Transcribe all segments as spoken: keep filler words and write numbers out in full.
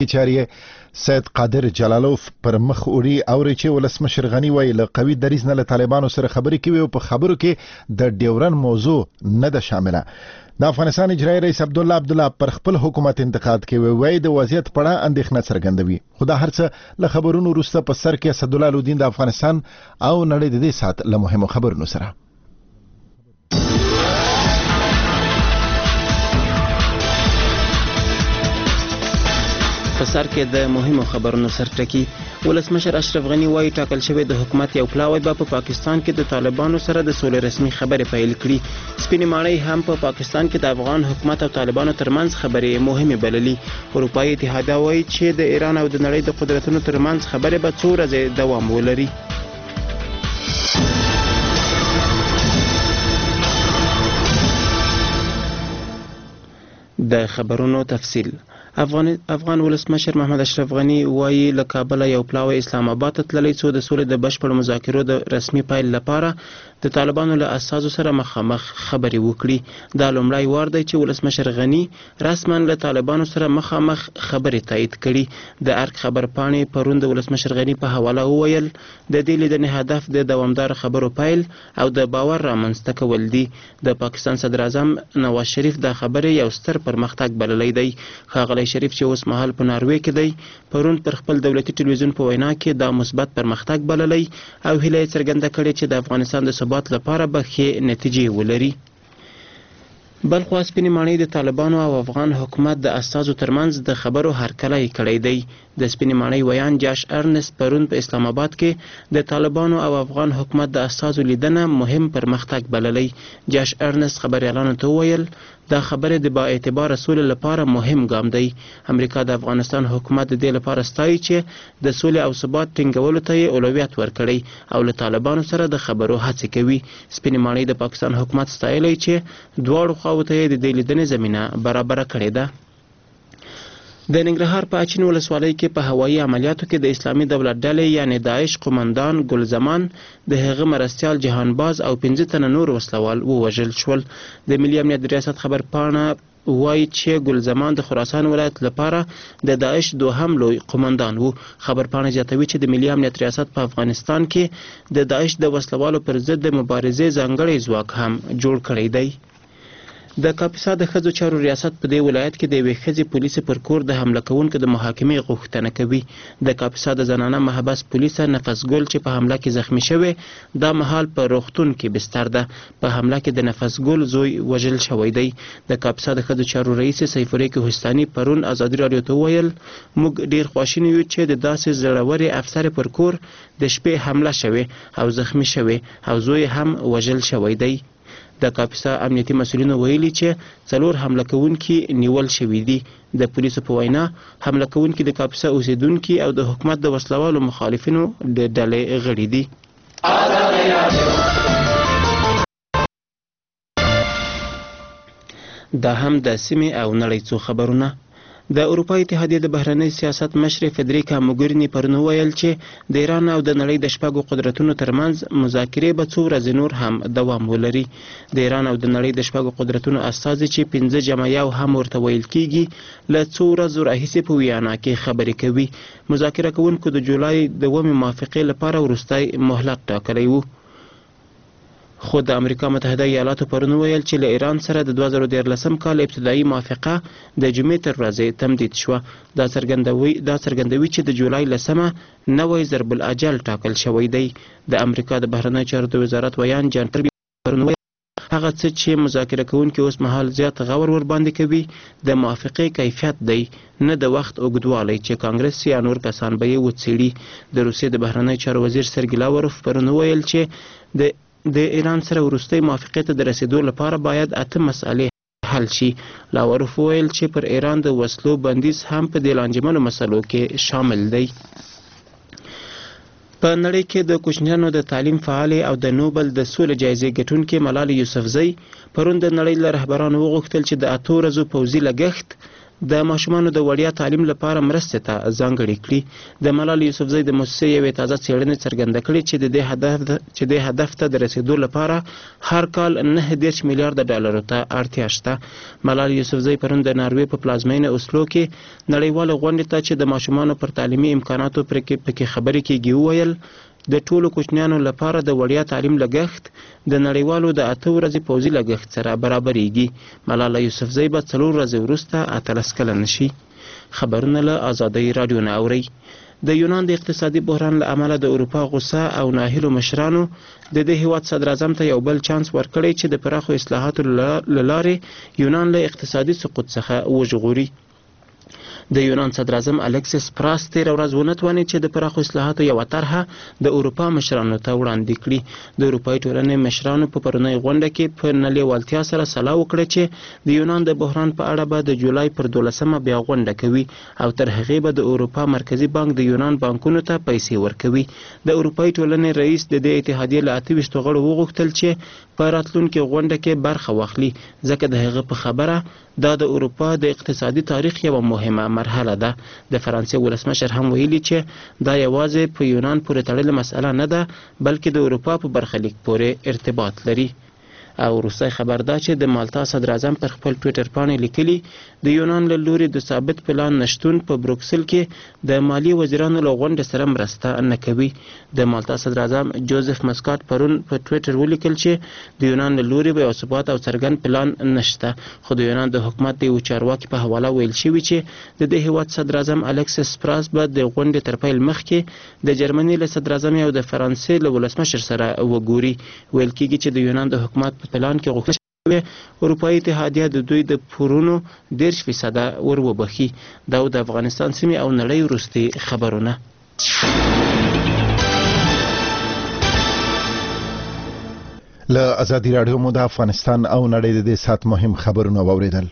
چارې سید قادر جلالوف پر مخ وړي اوري چې ولسمشر غني وایي له قوي دریځ نه له طالبانو سره خبرې کوي او په خبرو کې د ډیورن موضوع نه ده شامله. د افغانستان اجرایي رئیس عبدالله عبدالله پر خپل حکومت انتقاد کوي، وایي د وضعیت په اړه اندېښنه څرګندوي. خو دا هر څه له خبرونو وروسته په سر کې اسدالله الدین د افغانستان او نړۍ د دې ساعت له مهمو خبرونو سره. په سر کې د مهمو خبرونو سرټکی ولسمشر اشرف غني وایي ټاکل شوی د حکومت یو پلاوی به په پاکستان کې د طالبانو سره د سولې رسمي خبرې پیل کړي. سپینې ماڼۍ هم په پاکستان کې د افغان حکومت او طالبانو ترمنځ خبرې مهمه بللي. اروپایي اتحادیه وایي چې د ایران او د نړۍ د قدرتونو ترمنځ خبرې به څو ورځې دوام ولري. د خبرونو تفصیل. افغان افغان ولسمشر محمد اشرف غني وایي له کابل یو پلاوی اسلام آباد ته تللی څو د سولې د بشپړ مذاکرو د رسمي پیل لپاره د طالبانو له اساسو سره مخامخ خبرې وکړي. دا لومړی وار دی چې ولسمشر غني رسما له طالبانو سره مخامخ خبرې تایید کړي. د ارګ خبرپاڼې پرون د ولسمشر غني په حواله وویل د دې لیدنې هدف د دوامدار خبرو پیل او د باور رامنځته کول دي. د پاکستان صدر اعظم نواز شریف دا خبرې یو ستر پرمختګ بللی دی. ښاغلی شریف چې اوس مهال په ناروې کې دی پرون پر خپل دولتي ټلویزیون په وینا کې دا مثبت پرمختګ بللی او هیله یې څرګنده کړې چې د افغانستان د ثبات لپاره به ښې نتیجې ولري. بل خوا سپینې ماڼۍ د طالبانو او افغان حکومت د استازو ترمنځ د خبرو هرکلی کړی دی. د سپینې ماڼۍ ویان جاش ارنس پرون په اسلام آباد کې د طالبانو او افغان حکومت د استازو لیدنه مهم پرمختګ بللی. جاش ارنس خبریالانو ته وویل دا خبرې د با اعتباره سولې لپاره مهم ګام دی. امریکا د افغانستان حکومت د دې لپاره ستایي چې د سولې او ثبات ټینګولو ته یې اولویت ورکړی او له طالبانو سره د خبرو هڅې کوي. سپینې ماڼۍ د پاکستان حکومت ستایلی چې دواړو خواو ته یې د دې لیدنې زمینه برابره کړې ده. د ننګرهار په اچین ولسوالۍ کې په هوایي عملیاتو کې د اسلامي دولت ډلې یعنی داعش قومندان ګل زمان د هغه مرستیال جهانباز او پنځه تنه نور وسلوال ووژل شول. د ملي امنیت د ریاست خبرپاڼه وایي چې ګل زمان د خراسان ولایت لپاره د داعش دوهم لوی قومندان وو. خبرپاڼه زیاتوي چې د ملي امنیت ریاست په افغانستان کې د داعش د وسلوالو پر ضد د مبارزې ځانګړی ځواک هم جوړ کړی دی. د کاپیسا د ښځو چارو ریاست په دې ولایت کې د یوې ښځې پولیسې پر کور د حمله کوونکو د محاکمې غوښتنه کوي. د کاپیسا د زنانه محبس پولیسه نفس ګل چې په حمله کې زخمی شوی دا مهال په روغتون کې بستر ده. په حمله کې د نفس ګل زوی وژل شوی دی. د کاپیسا د ښځو چارو رئیس سیف الریک هستاني پرون ازادي راډیو ته وویل موږ ډیر خواشیني یو چې د داسې زړورې افسر پر کور د شپې حمله شوی او زخمی شوی او زوی هم وژل شوی دی. د کاپیسا امنیتي مسؤلینو ویلي چې څلور حمله کوونکي نیول شوي دي. د پولیسو په وینا حمله کوونکي د کاپیسا اوسیدونکي او د حکومت د وسلوالو مخالفینو د ډلې غړي دي. دا هم د سیمې او نړۍ څو خبرونه. د اروپا اتحادیه د بهرنی سیاست مشر فدریکا موګرینی پرون ویل چې د ایران او د نړۍ د شپږو قدرتونو ترمنځ مذاکرې به څو ورځې نور هم دوام ولري. د ایران او د نړۍ د شپږو قدرتونو استازي چې پنځه جمع یو هم ورته ویل کیږي له څو ورځو راهیسې په ویانا کې خبرې کوي. مذاکره کوونکو د جولای د اوومې موافقې لپاره وروستی مهلت ټاکلی و. خو د امریکا متحده ایالاتو پرون ویل چې له ایران سره د دوه زره دیارلسم کال ابتدایي موافقه د جمعې تر ورځې تمدید شوه. دا څرګندوي دا څرګندوي چې د جولای لسمه نوی ضرب الاجل ټاکل شوی دی. د امریکا د بهرنیو چارو د وزارت ویان جان کربي پرون ویل هغه څه چې مذاکره کوونکي اوس مهال زیات غور ور باندې کوي د موافقې کیفیت دی نه د وخت اوږدوالی چې کانګرس یا نور کسان به یې وڅېړي. د روسیې د بهرنیو چارو وزیر سرګی لاوروف پرون ویل چې د د ایران سره وروستۍ موافقې ته د رسیدو لپاره باید اته مسئلې حل شي. لاوروف ویل چې پر ایران د وسلو بندیز هم په دې لانجمنو مسلو کې شامل دی. په نړۍ کې د کوچنیانو د تعلیم فعالې او د نوبل د سولې جایزې ګټونکې ملالۍ یوسفزۍ پرون د نړۍ له رهبرانو وغوښتل چې د اتو ورځو پوځي لګښت د ماشومانو د وړیا تعلیم لپاره مرستې ته ځانګړې کړي. د ملالۍ یوسفزۍ د موسسې یوې تازه څېړنې څرګنده کړې چې د دې هدف چې د هدف ته د رسیدو لپاره هر کال نه دېرش میلیارډ ډالرو ته اړتیا شته. ملالۍ یوسفزۍ پرون د ناروې په پلازمینه اوسلو کې نړیواله غونډې ته چې د ماشومانو پر تعلیمي امکاناتو پکې خبرې کېږي وویل د ټولو کوچنیانو لپاره د وړیا تعلیم لګښت د نړیوالو د اته ورځې پوځي لګښت سره برابرېږي. ملالۍ یوسفزۍ به څلور ورځې وروسته اتلس کلنه شي. خبرونه له ازادۍ راډیو نه اورئ. د یونان د اقتصادي بحران له امله د اروپا غوسه او ناهیلو مشرانو د دې هیواد صدر اعظم ته یو بل چانس ورکړی چې د پراخو اصلاحاتو له لارې یونان له اقتصادي سقوط څخه وژغوري. د یونان صدر اعظم الکسیس پراس تېره ورځ ونه توانید چې د پراخو اصلاحاتو یوه طرحه د اروپا مشرانو ته وړاندې کړي. د اروپایي ټولنې مشرانو په پرونۍ غونډه کې په نه لیوالتیا سره سلا وکړه چې د یونان د بحران په اړه به د جولای پر دولسمه بیا غونډه کوي او تر هغې به د اروپا مرکزي بانک د یونان بانکونو ته پیسې ورکوي. د اروپایي ټولنې رئیس د دې اتحادیې له اته ویشتو غړو وغوښتل چې په راتلونکې غونډه کې برخه واخلي ځکه د هغه په خبره دا د اروپا د اقتصادي تاریخ یوه مهمه مرحله ده. د فرانسې ولسمشر هم ویلي چې دا یوازې په یونان پورې تړلې مسأله نه ده بلکې د اروپا په برخلیک پورې ارتباط لري. او وروستی خبر دا چې د مالتا صدر اعظم پر خپل ټویټر باندې لیکلي د یونان له لوري د ثابت پلان نشتون په بروکسل کې د مالی وزیرانو له غونډې سره مرسته نه کوي. د مالتا صدر اعظم جوزف مسکات پرون په ټویټر ولیکل چې د یونان له لوري به یو ثبات او څرګند پلان نشته، خو د یونان د حکومت د یو چارواکي په حواله ویل شوي چې د دې هیواد صدر اعظم الکسیس پراس به د غونډې تر پیل مخکې د جرمني له صدر اعظم او د فرانسې له ولسمشر سره وګوري. ویل کېږي چې د یونان د حکومت په پلان کې غوښتل شوې اروپایي اتحادیه د دوی د پورونو دېرش فیصده ور وبخي. دا د افغانستان سیمې او نړۍ وروستي خبرونه. له ازادي راډیو مو د افغانستان او نړۍ د دې سات مهم خبرونه واوریدل.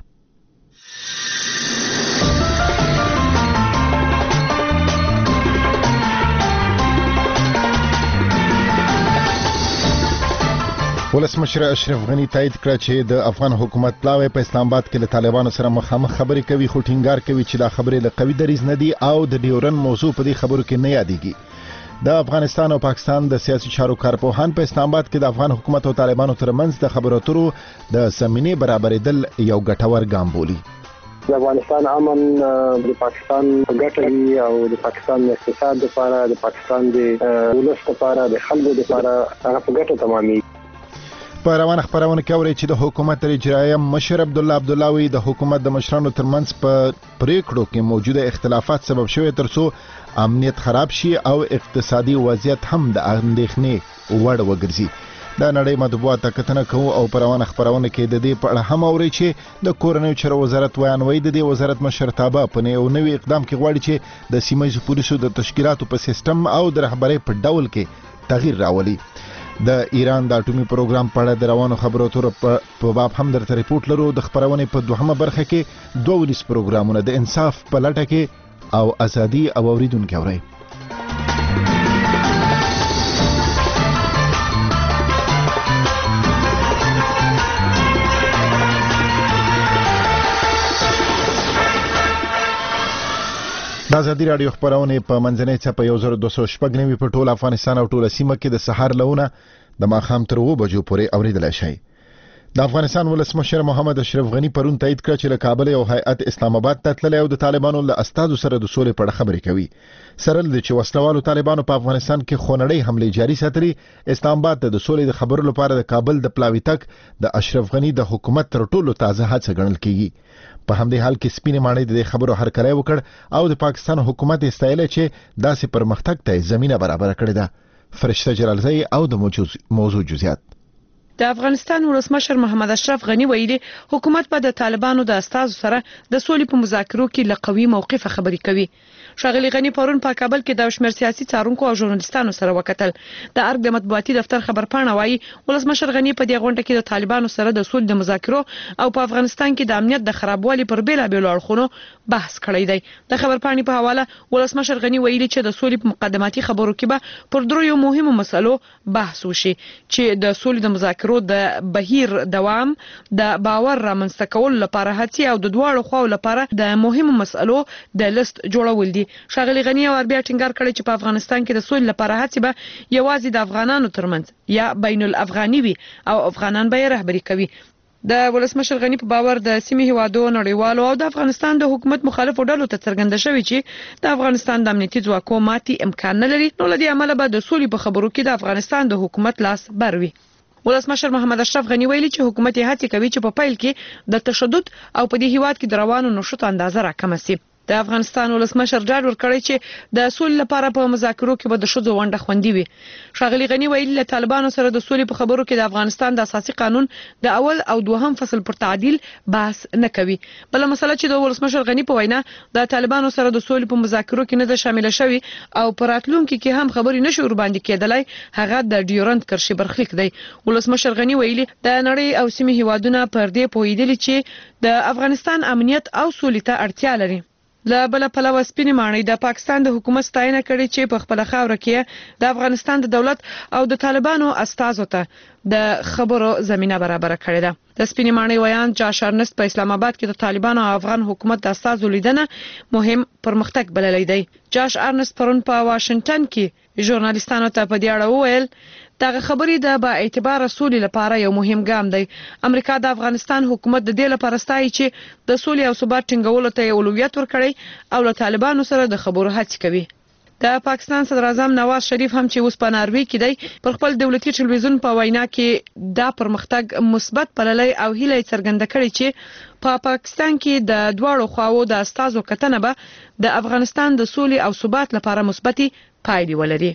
ولسمشر اشرف غنی تایید کړ چې د افغان حکومت پلاوی په اسلام آباد کې له طالبانو سره مخامخ خبرې کوي، خو ټینګار کوي چې دا خبرې له قوي دریځ نه دي او د ډیورن موضوع په دې خبرو کې نه یادېږي. د افغانستان او پاکستان د سیاسي چارو کارپوهان په اسلام آباد کې د افغان حکومت او طالبانو ترمنځ د خبرو اترو د زمینې برابرېدل یو ګټور ګام بولي. د افغانستان امن د پاکستان ګټوي او د پاکستان اقتصاد لپاره، د پاکستان د ولس لپاره، د خلکو لپاره هغه په ګټه تمامي. په روانه خبرونه کې اوري چې د حکومت اجرایه مشر عبد الله عبد الله وی د حکومت د مشرانو ترمنځ په پریکړو کې موجوده اختلافات سبب شوی ترڅو امنیت خراب شي او اقتصادي وضعیت هم د اندېښنې وړ وګرځي. د نړۍ مطبوعات کتنه کوي او په روانه خبرونه کې د دې په اړه هم اوري چې د کورنیو چارو وزارت ویانوي د دې وزارت مشرتابه په یو نوي اقدام کې غواړي چې د سیمایي پولیسو د تشکیلاتو په سیستم او د رهبرۍ په ډول کې تغییر راولي. د ایران د اټومي پروګرام په اړه د روانو خبرو اترو په باب هم درته ریپورت لرو. د خبرونې په دوهمه برخه کې دوه ولس پروګرامونه د انصاف په لټه کې او ازادي او اوریدونکو اوري. د ازادي راډیو خبرونه په منځنۍ چپه یو زر دوه سوه شپږ نوي په ټول افغانستان او ټول سیمه کې د سحر لونه د ماښام تر اوه بجو پورې اوریدلای شئ. د افغانستان ولسمشر محمد اشرف غنی پرون تایید کړ چې له کابل یو هیئت اسلام آباد ته تللی او د طالبانو له استازو سره د سولې په اړه خبرې کوي. سره د چې وسلوالو طالبانو په افغانستان کې خونړۍ حملې جاري ساتلي، اسلام آباد ته د سولې د خبرو لپاره د کابل د پلاوي تک د اشرف غنی د حکومت تر ټولو تازه هڅه ګڼل کیږي. په همدې حال کې سپینې ماڼۍ د خبرو هرکلی وکړ او د پاکستان حکومت استایله چې داسې پرمختګ ته زمينه برابر کړې ده. فرشته جلالزئی او د موضوع جزئیات. د افغانستان ولسمشر محمد اشرف غنی ویلي حکومت به د طالبانو د استازو سره د سولې په مذاکرو کې له قوي موقف خبرې کوي. ښاغلي غنی پرون په کابل کې د شمېر سیاسي څارونکو او ژورنالیستانو سره وکتل. د ارګ د مطبوعاتي دفتر خبرپاڼه وايي ولسمشر غنی په دې غونډه کې د طالبانو سره د سولې د مذاکرو او په افغانستان کې د امنیت د خرابوالي پر بیلابېلو اړخونو بحث کړی دی. د خبرپاڼې په حواله ولسمشر غنی ویلي چې د سولې په مقدماتي خبرو کې به پر درو مهمو مسلو بحث وشي چې د سولې د مذاکرو مذاکرو د بهیر دوام د باور رامنځته کولو لپاره هڅې او د دواړو خواو لپاره د مهمو مسألو د لیست جوړول دي. ښاغلي غني او بیا ټینګار کړی چې په افغانستان کې د سولې لپاره هڅې به یوازې د افغانانو ترمنځ یا بین الافغاني وي او افغانان به یې رهبري کوي. د ولسمشر غني په باور د سیمې هیوادو نړیوالو او د افغانستان د حکومت مخالفو ډلو ته څرګنده شوې چې د افغانستان د امنیتي ځواکونو ماتي امکان نه لري، نو لدې عمله به د سولې په خبرو کې د افغانستان د حکومت لاس بر وي. ولسمشر محمد اشرف غني ویلي چې حکومت یې هڅه کوي چې په پیل کې د تشدد او په دې هیواد کې د روانو نشوت اندازه راکمه شي. د افغانستان ولسمشر ډاډ ورکړی چې د سولې لپاره په مذاکرو کې به د ښځو ونډه خوندي وي. ښاغلي غني ویلي له طالبانو سره د سولې په خبرو کې د افغانستان د اساسي قانون د اول او دوهم فصل پر تعدیل بحث نه کوي. بل مسله چې د ولسمشر غني په وینا د طالبانو سره د سولې په مذاکرو کې نه ده شامل شوی او پر راتلونکي کې هم خبرې نشي ور باندې کېدلای هغه د ډیورنت کرښې برخلیک دی. ولسمشر غني ویلي د نړۍ او سیمې هیوادونه پر دې پوهیدلي چې د افغانستان امنیت او سولې ته اړتیا لري. له بل پلوه سپینې ماڼۍ د پاکستان د حکومت ستاینه کړې چې په خپل خاوره کې د افغانستان د دولت او د طالبانو استازو ته د خبرو زمينه برابر کړې ده. د سپینې ماڼۍ ویان جاش ارنست په اسلام آباد کې د طالبانو او افغان حکومت د استازو لیدنه مهم پرمختګ بللی دی. جاش ارنست پرون په واشنگټن کې ژورنالیستانو ته په دې اړه وویل دغه خبرې د با اعتبار سولې لپاره یو مهم ګام دی. امریکا د افغانستان حکومت د دې لپاره ستایي چې د سولې او ثبات ټینګولو ته اولویت ورکړي او له طالبانو سره د خبرو هڅې کوي. د پاکستان صدر اعظم نواز شریف هم چې اوس په ناروې کې دی پر خپل دولتي ټلویزیون په وینا کې دا پرمختګ مثبت بللی او هیله څرګنده کړې چې په پا پاکستان کې د دواړو خواو د استازو کتنه به د افغانستان د سولې او ثبات لپاره مثبتې پایلې ولري.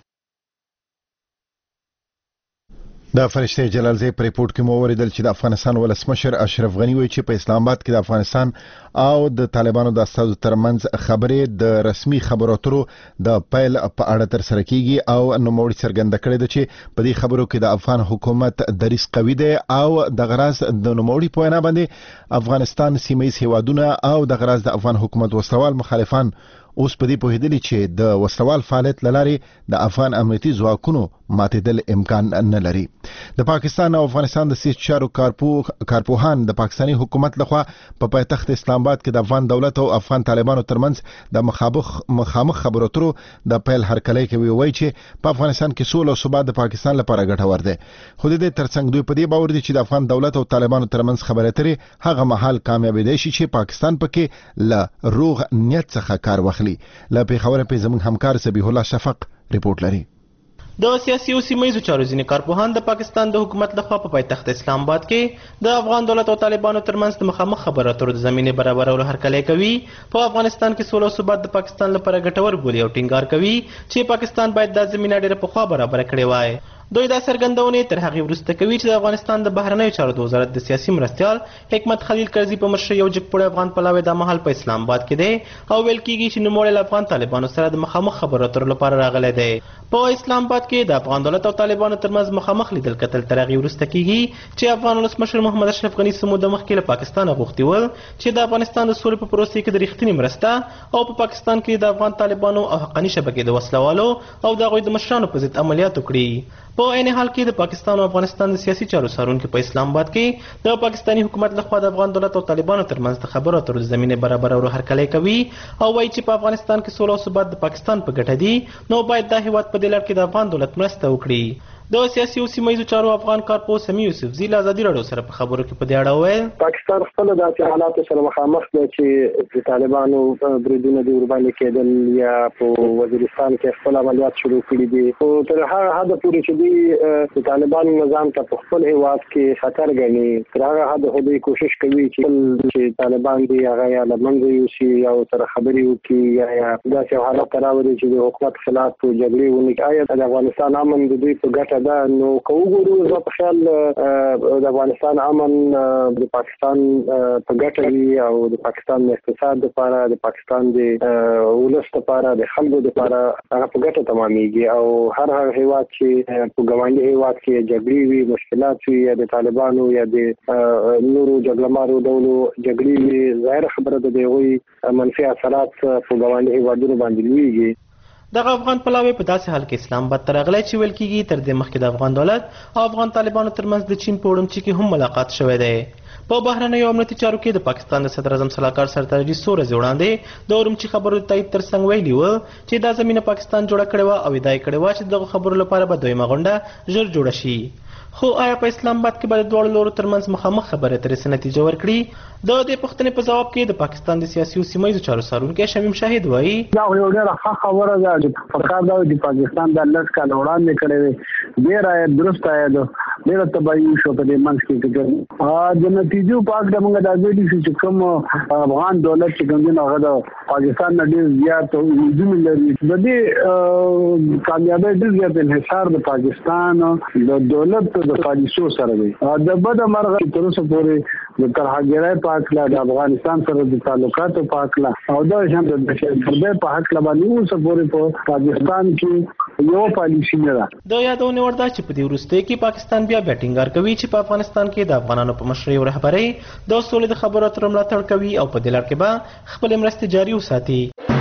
د فرشته جلالزی پر ریپورت کې مو اوریدل چې د افغانستان ولسمشر اشرف غنی وایي چې په اسلام آباد کې د افغانستان او د طالبانو د استازو ترمنځ خبرې د رسمي خبرو اترو د پیل په اړه تر سره کیږي او نوموړي څرګنده کړې ده چې په دې خبرو کې د افغان حکومت دریځ قوي دی او د غراز د نوموړي په وینا باندې افغانستان سیمه‌ییز هیوادونه او د غراز د افغان حکومت وسوال مخالفان اوس په دې پوهیدلی چې د وسوال فعالیت لارې د افغان امنیتي ځواکونو ماتېدل امکان نه لري. د پاکستان او افغانستان د سیاسي چارو کارپوهان د پاکستاني حکومت لخوا په پایتخت اسلام آباد کې د افغان دولت او افغان طالبانو ترمنځ د مخابخ مخامخ خبرو اترو د پیل هرکلی کوي وایي چې په افغانستان کې سوله او ثبات د پاکستان لپاره ګټور دی. خو د دې ترڅنګ دوی په دې باور دي چې د افغان دولت او طالبانو ترمنځ خبرې اترې هغه مهال کامیابېدای شي چې پاکستان پکې له روغ نیت څخه کار واخلي. له پیښور په زموږ همکار سبیح الله شفق ریپورت لري. د سیاسي او سیمه‌ییزو چارو ځینې کارپوهان د پاکستان د حکومت لخوا په پایتخت اسلام آباد کې د افغان دولت او طالبانو ترمنځ د مخامخ خبرو اترو د زمینې برابرولو هرکلی کوي. په افغانستان کې سوله او ثبات د پاکستان لپاره ګټور بولي او ټینګار کوي چې پاکستان باید دا زمینه ډېره پخوا برابره کړې وای. دوی دا څرګندونې تر هغې وروسته کوي چې د افغانستان د بهرنیو چارو د وزارت د سیاسي مرستیال حکمت خلیل کرزي په مشرۍ یو جګپوړی افغان پلاوی دا مهال په اسلام آباد کې دی او ویل کېږي چې نوموړی له افغان طالبانو سره د مخامخ خبرو اترو لپاره راغلی دی. په اسلام آباد کې د افغان دولت او طالبانو ترمنځ مخامخ لیدل کتل تر هغې وروسته کېږي چې افغان ولسمشر محمد اشرف غني څه موده مخکې له پاکستانه غوښتي ول چې د افغانستان د سولې په پروسې کې د رښتینې مرسته او په پاکستان کې د افغان طالبانو او حقاني شبکې د وسلوالو او د هغوی د مشرانو په ضد عملیات وکړي. په عین حال کې د پاکستان او افغانستان د سیاسي چارو څارونکي په اسلام آباد کې د پاکستاني حکومت لخوا د افغان دولت او طالبانو ترمنځ د خبرو اترو د زمینې برابرولو هرکلی کوي او وایي چې په افغانستان کې سوله او ثبات د پاکستان په ګټه دي نو باید دا هیواد په دې لړ کې د افغان دولت مرسته وکړي. د سیاسي او سیمه‌ییزو چارو افغان کارپوه سمیع یوسفزي له ازادي راډیو سره په خبرو کې په دې اړه وویل پاکستان خپل د حالاتو سره مخامخ دی چې د طالبانو بریدونه د ورباندې کېدل یا په وزیرستان کې خپل عملیات شروع کړي دي او تر هغه حد پورې چې دوی د طالبانو نظام ته په خپل هیواد کې خطر ګڼي تر هغه حد خو دوی کوشش کوي چې طالبان دي هغه یا له منځه یوسي یا ورسره خبرې وکړي یا داسې حالت ته راولي چې د حکومت خلاف جګړې ونکړي. آیا د افغانستان امن د دوی په ګټه دا نو که وګورو زه په خیال د افغانستان امن د پاکستان په ګټه وي او د پاکستان د اقتصاد لپاره د پاکستان د ولس لپاره د خلکو لپاره هغه په ګټه تمامېږي او هر هغه هیواد چې په ګاونډي هیواد کې جګړې وي مشکلات وي یا د طالبانو یا د نورو جګړهمارو ډولو جګړې وي ظاهره خبره ده د هغوی منفي اثرات په ګاونډي هیوادونو باندې لویږي. دغه افغان پلاوی په داسې حال کې اسلام آباد ته راغلی چې ویل کېږي تر دې مخکې د افغان دولت او افغان طالبانو ترمنځ د چین په اورمچي کې هم ملاقات شوی دی. په بهرنیو امنیتي چارو کې د پاکستان د صدر اعظم سلاکار سردار اجي څو ورځې وړاندې د اورمچي خبرو د تایید ترڅنګ ویلي وو چې دا زمینه پاکستان جوړه کړې وه او ادعا یې کړې وه چې دغو خبرو لپاره به دویمه غونډه ژر جوړه شي. خو آیا په اسلام آباد کې به د دواړو لورو ترمنځ مخامخ خبرې اترې څه نتیجه ورکړي؟ د دې پوښتنې په ځواب کې د پاکستان د سیاسي او سیمه ییزو چارو څارونکی شمیم شاهد وایي دا یو ډېره ښه خبره ده چې پکار ده چې پاکستان د لس کاله وړاندې کړی دی ډېر عاید درست عاید ډېره تباهي شو په دې منځ کې د نتیجو په اړه موږ دا ویلي شو چې کوم افغان دولت چې کوم دی هغه د پاکستان نه ډېر زیات وجود لري. د دې کامیابۍ ډېر زیات انحصار د پاکستان د دولت د پالیسو سره دی. د بده مرغه تر اوسه پورې د ترهګرۍ په اړه د افغانستان سره د تعلقاتو په اړه او د شان د دهشتګردۍ په اړه باندې اوسه پورې په پاکستان کې یو پالیسي نه ده. د یادونه ورده چې په دې وروستیو کې پاکستان بیا بیا ټینګار کوي چې په افغانستان کې د افغانانو په مشرۍ او رهبرۍ د سولې د خبرو اترو ملاتړ کوي او په دې لړ کې به خپلې مرستې جاري وساتي.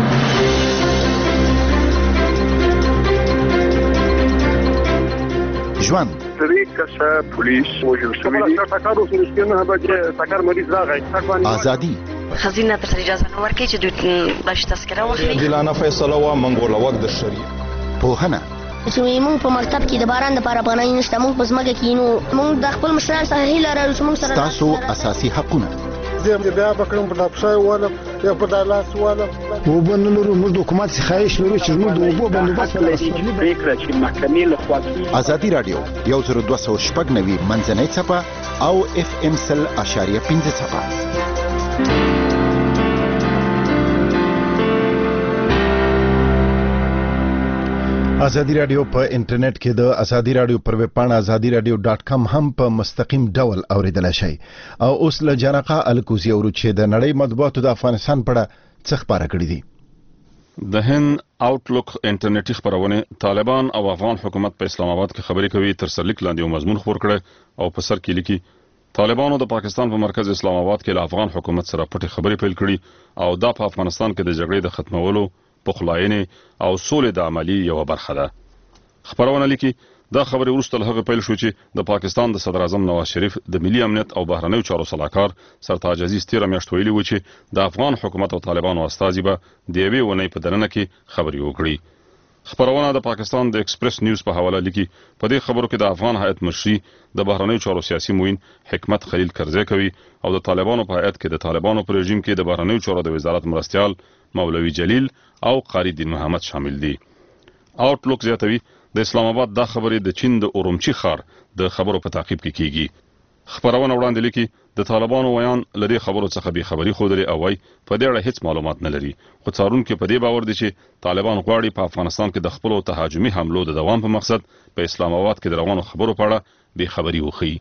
ژوند طریقه پولیس وجود شوی دی تاکارو سرسکینه به تاکار مریض راغی ازادي خزینه تر اجازه نه ورکړي چې دوی باش تذکره واخلي دلانه فیصله وا منګول وخت د شریعت پوهنه چې موږ په مکتب کې د باران لپاره پناه نشته موږ په ځمکه کې نو موږ د خپل مشرانو څخه هیله لرو چې موږ سره تاسو اساسي حقونه زه بیا بکرم په دپشای ولم یا په دالاس ولم وبن لرو موږ د حکومت څخه خواهش لرو چې موږ د اوبو بندوبست ولرو فکر چې محکمې له خوا ازادي رادیو یو زر دوه سوه شپږ نوي منځنۍ څپه او اف ام سل اشاریه پنځه څپه. ازادي رادیو په انټرنیټ کې د ازادي رادیو پر ویب پاڼه ازادي رادیو ډاټ کام هم په مستقیم ډول اوریدل شي. او اوس له جنقه الکوزي او چې د نړۍ مطبوعاتو د افغانستان په اړه څه خبره کړې دي. د هند آوټلوک انټرنیټي خبرونه طالبان او افغان حکومت په اسلام آباد کې خبرې کوي تر سرلیک لاندې یو مضمون خبر کړي او په سر کې لیکي طالبانو د پاکستان په مرکز اسلام آباد کې له افغان حکومت سره پټې خبرې پیل کړي او دا په افغانستان کې د جګړې د ختمولو پخلاینې او سولې د عملی یو برخه ده. خبرونه لیکي دا خبرې وروسته له هغه پیل شو چې د پاکستان د صدر اعظم نواز شریف د ملي امنیت او بهرنیو چارو صلاحکار سرتاج عزیز تیر میاشت ویلي و چې د افغان حکومت او طالبانو استازي به د یوې ونې په دننه کې خبرې وکړي. خبرونه د پاکستان د ایکسپریس نیوز په حواله لیکي په دې خبرو کې د افغان هیئت مشري د بهرنیو چارو سیاسي معین حکمت خلیل کرزی کوي او د طالبانو په هیئت کې د طالبانو په رژیم کې د بهرنیو چارو د وزارت مرستيال مولوي جلیل او قاری دین محمد شامل دي. آوټلوک زیاتوي د اسلام آباد دا خبرې د چین د اورمچي ښار د خبرو په تعقیب کې کیږي. خبرونه وړاندې لیکي د طالبانو ویان لدی خبرو څخه به خبري خودري او وای په دې اړه هیڅ معلومات نه لري. خو څارونکو په دې باور دي چې طالبان غواړي په افغانستان کې د خپل تهاجمي حملو د دوام په مقصد په اسلام آباد کې د روانو خبرو په اړه به خبري وخی.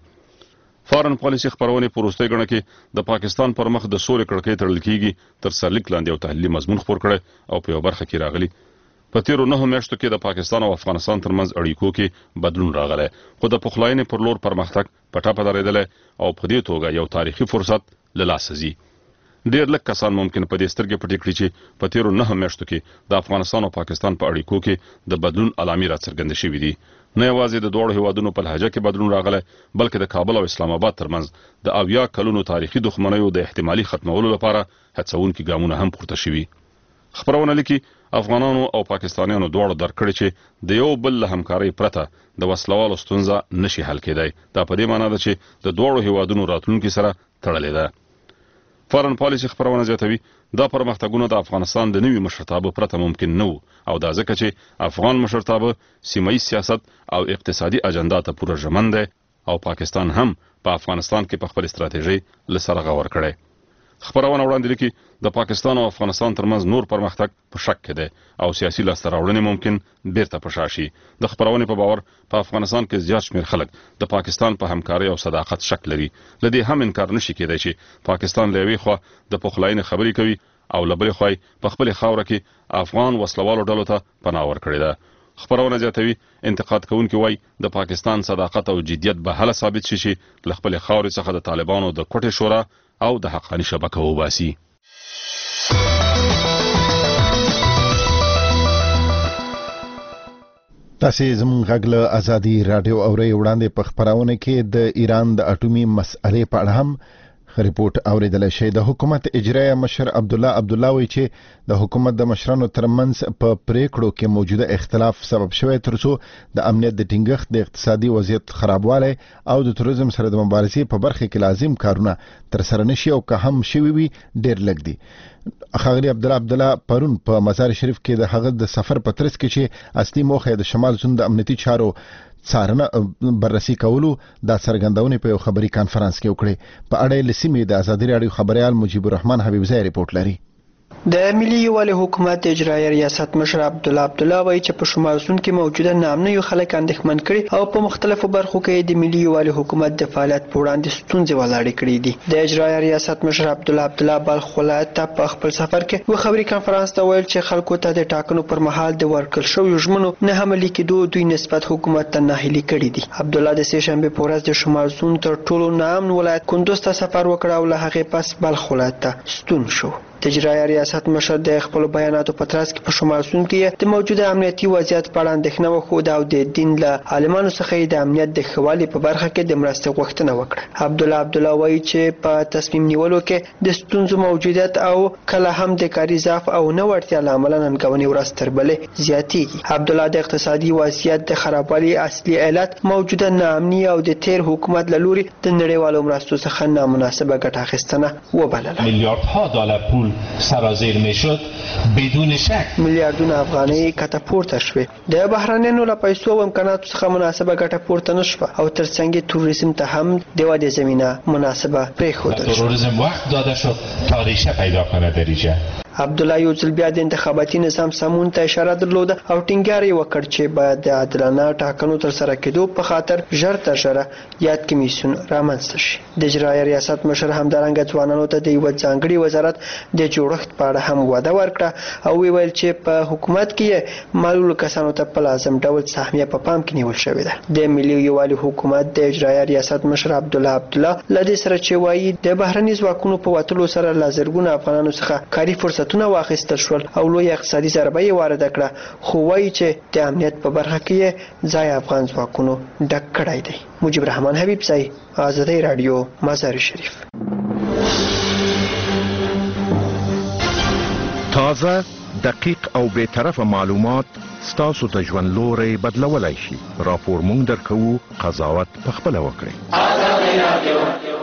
فارن پالیسي خبرونه پروستۍ غړنه کې د پاکستان پر مخ د سولې کړکۍ تړل کیږي تر سرلیک لاندې یو تحلیلي مضمون خبر کړي او په یو برخه کې راغلي په تیرو نه میاشتو کې د پاکستان او افغانستان ترمنځ اړیکو کې بدلون راغلی خو د پخلاینې پر لور پرمختګ پټه پټه درېدل او په دې توګه یو تاریخي فرصت له لاسه ځي. ډېر لږ کسان ممکن په دې سترګې پټې کړي چې په تیرو نه میاشتو کې د افغانستان او پاکستان په اړیکو کې د بدلون علامې راڅرګندې شوې دي. نه یوازې د دوړو هیوادونو په لهجه کې بدلون راغلی بلکې د کابل او اسلام آباد ترمنځ د اویا کلونو تاریخي دښمنیو د احتمالي ختمولو لپاره هڅونکي ګامونه هم پورته شوي. خبرونه لیکي افغانانو او پاکستانیانو دواړو درک کړي چې د یو بل له همکارۍ پرته د وسلوالو ستونزه نشي حل کېدای. دا په دې معنی ده چې د دوړو هیوادونو راتلونکي سره تړلې ده. فارن پالیسي خبرونه زیاتوي دا پرمختګونه د افغانستان د نوي مشرتابه پرته ممکن نه وو او دا ځکه چې افغان مشرتابه سیمایي سیاست او اقتصادي اجنډا ته پوره ژمن دی او پاکستان هم په افغانستان کې په خپل استراتیژي له سره غور کړي. خبرونه وړاندې لیکي د پاکستان او افغانستان ترمنځ نور پرمختګ په شک کې دی او سیاسي لاسته راوړنې ممکن بیرته په شا شي. د خبرونې په باور په افغانستان کې زیات شمېر خلک د پاکستان په همکارۍ او صداقت شک لري. له دې هم انکار نشي کېدای چې پاکستان له یوې خوا د پخلاینې خبرې کوي او له بلې خوا په خپل خاوره کې افغان وسلوالو ډلو ته پناه ورکړې ده. خبرونه زیاتوي انتقاد کوونکي وایي د پاکستان صداقت او جدیت به هله ثابت شي چې له خپل خاورې څخه د طالبانو د کوټې شورا او د حقاني شبکه وباسي. تاسو زموږ غږ له ازادي رادیو اوري وړاندې په خبرونه کې د ایران د اټومي مسئلې په اړه هم ریپورت اوریدل شوی. د حکومت اجرایه مشر عبد الله عبد الله وایي چې د حکومت د مشرانو ترمنځ په پریکړو کې موجوده اختلاف سبب شوی ترڅو د امنیت د ټینګښت، د اقتصادي وضعیت خرابوالی او د توریزم سره د مبارزې په برخه کې لازم کارونه تر سره نشي او که هم شوي وي ډیر لږ دي. ښاغلي عبد الله عبد الله پرون په مزار شریف کې د هغه د سفر په ترڅ کې چې اصلي موخه د شمال سند د امنیتي چارو څارنه بررسي کولو د څرګندونې په یو خبري کانفرنس کې وکړي. په اړه لسیمې د ازادي رادیو خبريال مجيب الرحمن حبیب زئی ریپورت لري. د ملي یووالي حکومت اجرایي ریاست مشر عبد الله عبد الله وایي چې په شمال سند کې موجوده نامنه یو خلک اندېښمن کړي او په مختلفو برخو کې د ملي یووالي حکومت د فعالیت په وړاندې ستونزې ولاړې کړې دي. د اجرایي ریاست مشر عبد الله عبد الله بلخ ولایت ته په خپل سفر کې یو خبري کانفرنس ته ویل چې خلکو ته د ټاکنو پر مهال د ورکړل شویو ژمنو نه عملي کېدو دوی نسبت حکومت ته ناهیلي کړي دي. عبد الله د سه شنبه په ورځ د شمال سند تر ټولو نامن ولایت کندوز ته سفر وکړ او له هغې پس بلخ ولایت ته ستون شو. د اجرایي ریاست مشر د خپل بیاناتو په ترڅ کې په شمال سند کې د موجوده امنیتي وضعیت په اړه اندېښنه وښوده او د دین له عالمانو څخه د امنیت د ښه والي په برخه کې د مرستې غوښتنه وکړه. عبد الله عبد الله وایي چې په تصمیم نیولو کې د ستونزو موجودیت او کله هم د کاري ضعف او نه وړتیا له امله ننګونې ورځ تر بلې زیاتېږي. عبد الله د اقتصادي وضعیت د خرابوالي اصلي علت موجوده ناامني او د تیر حکومت له لوري د نړیوالو مرستو څخه نامناسبه ګټه اخیستنه وبلله. میلیاردها دلار پول سرازیر میشد بدون شک میلیاردونه افغانۍ کته پورته شوې. د بهرنیانو له پیسو او امکاناتو څخه مناسبه ګټه پورته نشوه او ترڅنګ توریسم ته هم د ودې زمینه مناسبه پرېښودل شوه. توریسم وقت داده شد تا ریشه پیدا کنه در ریشه. عبدالله یو ځل بیا د انتخاباتي نظام سمون ته اشاره درلوده او ټینګار یې وکړ چې باید د عادلانه ټاکنو ترسره کېدو په خاطر ژر تر ژره یاد کمیسیون رامنځته شي. د اجرایي ریاست مشر همدارنګه ځوانانو ته د یوه ځانګړي وزارت د جوړښت په اړه هم وعده ورکړه او ویل چې په حکومت کې معلولو کسانو ته په لازم ډول سهمیه په پام کې نیول شوې ده. د ملي یووالي حکومت د اجرایي ریاست مشر عبدالله عبدالله له دې سره چې وایي د بهرني ځواکونو په وتلو سره له زرګونو افغانانو څخه کاري فرصتونه واخیستل شول او لوی اقتصادي ضربه یې وارده کړه، خو وایي چې د امنیت په برخه کې ځای افغان ځواکونو ډک کړی دی. مجيب الرحمن حبیب زئی، آزادی رادیو، مزار شریف. تازه، دقیق او بے طرفه معلومات ستاسو ته ژوند لوري بدلولای شي. راپور مونږ درکو، قضاوت پخپله وکړئ. آزادی رادیو.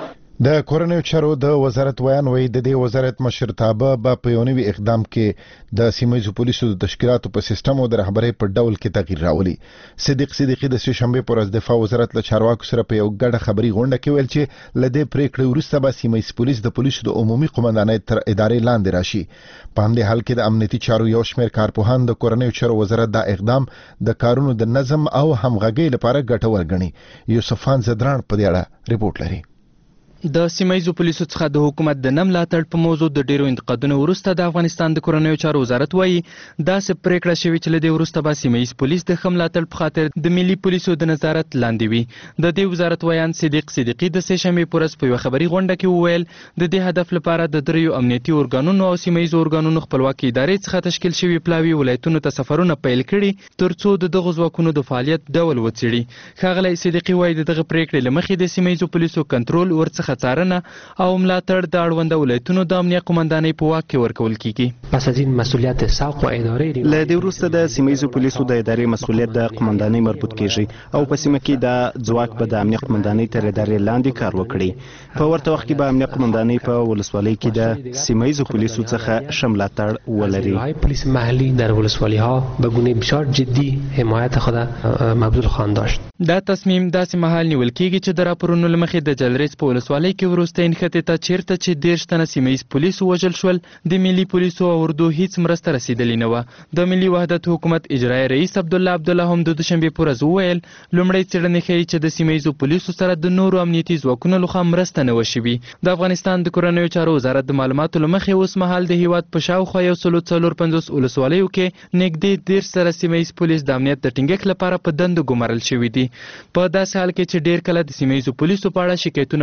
د کورنیو چارو د وزارت ویان وی د دې وزارت مشرتابه به په یو نوي اقدام کې د سیمایي پولیسو د تشکیلاتو په سیستم او د رهبرۍ په ډول کې تغییر راولي. صدیق صدیقی د سه شنبه پر ورځ دفاع وزارت له چارواکو سره په یو ګډه خبري غونډه کې ویل چې لدې پریکړې وروسته به سیمایي پولیس د پولیسو د عمومي قومندانۍ تر ادارې لاندې راشي. په همدې حال کې د امنیتي چارو یو شمېر کارپوهان د کورنیو چارو وزارت دا اقدام د کارونو د نظم او همغږۍ لپاره ګټور ګڼي. یوسفان زدران په دې اړه ریپورت لري. د سیمایي پولیسو څخه د حکومت د نه ملاتړ په موضوع د ډیرو انتقادونو وروسته د افغانستان د کورنیو چارو وزارت وایي داسې پریکړه شوې چې له دې وروسته به سیمایي پولیس د ښه ملاتړ په خاطر د ملي پولیسو د نظارت لاندې وي. د دې وزارت ویان صدیق صدیقی د سه شنبې په ورځ په یوه خبري غونډه کې وویل د دې هدف لپاره د دریو امنیتي ارګانونو او سیمایي ارګانونو خپلواکي ادارې څخه تشکیل شوي پلاوي ولایتونو ته سفرونه پیل کړي ترڅو د دغو ځواکونو د فعالیت ډول وڅېړي. ښاغلی صدیقي وایي د دغه پریکړې له مخې د سیمایي پولیسو کنټرول ورڅخه څارنه او ملاتړ د اړونده ولایتونو د امنیت قومندانۍ په واک کې ورکول کیږي. پس از این مسئولیت ساق و اداره له دې وروسته د سیمایي پولیسو د ادارې مسئولیت د قومندانۍ مربوط کیږي او په سیمه کې د ځواک په د امنیت قومندانۍ تر ادارې لاندې کار وکړي. په ورته وخت کې به امنیت قومندانۍ په ولسوالۍ کې د سیمایي پولیسو څخه ښه ملاتړ ولري. پلیس محلی در ولسوالی ها به گونه بسیار جدی حمایت خود مبذول خواهند داشت. دا تصمیم داسې مهال نیول کیږي چې د راپورونو له مخې د جلریز په ولسوالۍ کې وروسته نښتې ته چیرته چې دېرش تنه سیمایي پولیسو وژل شول د ملي پولیسو او اردو هیڅ مرسته رسیدلې نه وه. د ملي وحدت حکومت اجرایي رئیس عبدالله عبدالله هم د دوشنبې په ورځ وویل لومړی څېړنې ښیي چې د سیمایي پولیسو سره د نورو امنیتي ځواکونو لخوا مرسته نه وه شوې. د افغانستان د کورنیو چارو وزارت د معلوماتو له مخې اوس مهال د هیواد په شاوخوا یو سلو څلور پنځوس ولسوالیو کې نږدې دېرش سره سیمایي پولیس د امنیت د ټینګښت لپاره په دندو ګمارل شوي دي. په داسې حال کې چې ډېر کله د سیمایي پولیسو په اړه شکایتونه موجود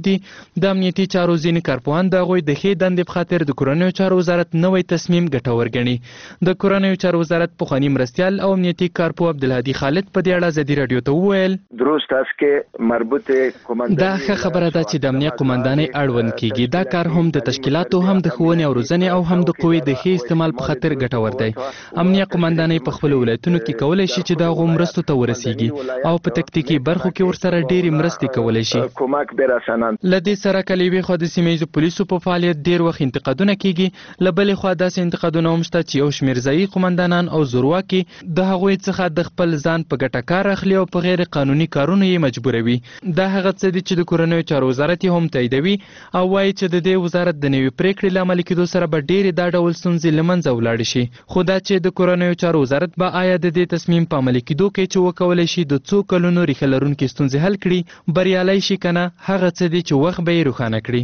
ساتي د امنیتي چارو ځینې کارپوهان د هغوی د ښې دندې په خاطر د کورنیو چارو وزارت نوی تصمیم ګټور ګڼي. د کورنیو چارو وزارت پخواني مرستیال او امنیتي کارپوه عبدالهادي خالد په دې اړه ازادي راډیو ته وویل درست است که مربوط قماندانی دا ښه خبره ده چې د امنیه قماندانۍ اړوند کیږي. دا کار هم د تشکیلاتو هم د ښوونې او روزنې او هم د قوې د ښې استعمال په خاطر ګټور دی. امنیه قماندانۍ په خپلو ولایتونو کې کولی شي چې د هغو مرستو ته ورسیږي او په تکتیکي برخو کې ورسره ډېرې مرستې کولی شي. له دې سره که له یوې خوا د سیمه ییزو پولیسو په فعالیت ډېر وخت انتقادونه کیږي، له بلې خوا داسې انتقادونه هم شته چې یو شمېر ځایي قماندانان او زورواکي د هغوی څخه د خپل ځان په ګټه کار اخلي او په غیر قانوني کارونو یې مجبوروي. دا هغه څه دي چې د کورنیو چارو وزارت یې هم تاییدوي او وایي چې د دې وزارت د نوې پریکړې له عملي کېدو سره به ډېرې دا ډول ستونزې له منځه ولاړې شي. خو دا چې د کورنیو چارو وزارت به آیا د دې تصمیم په عملي کېدو کې چې وکولی شي د څو کلونو ریښه لرونکې ستونزې حل کړي بریالی شي که نه، هغه څه دي چې وخت به یې روښانه کړي.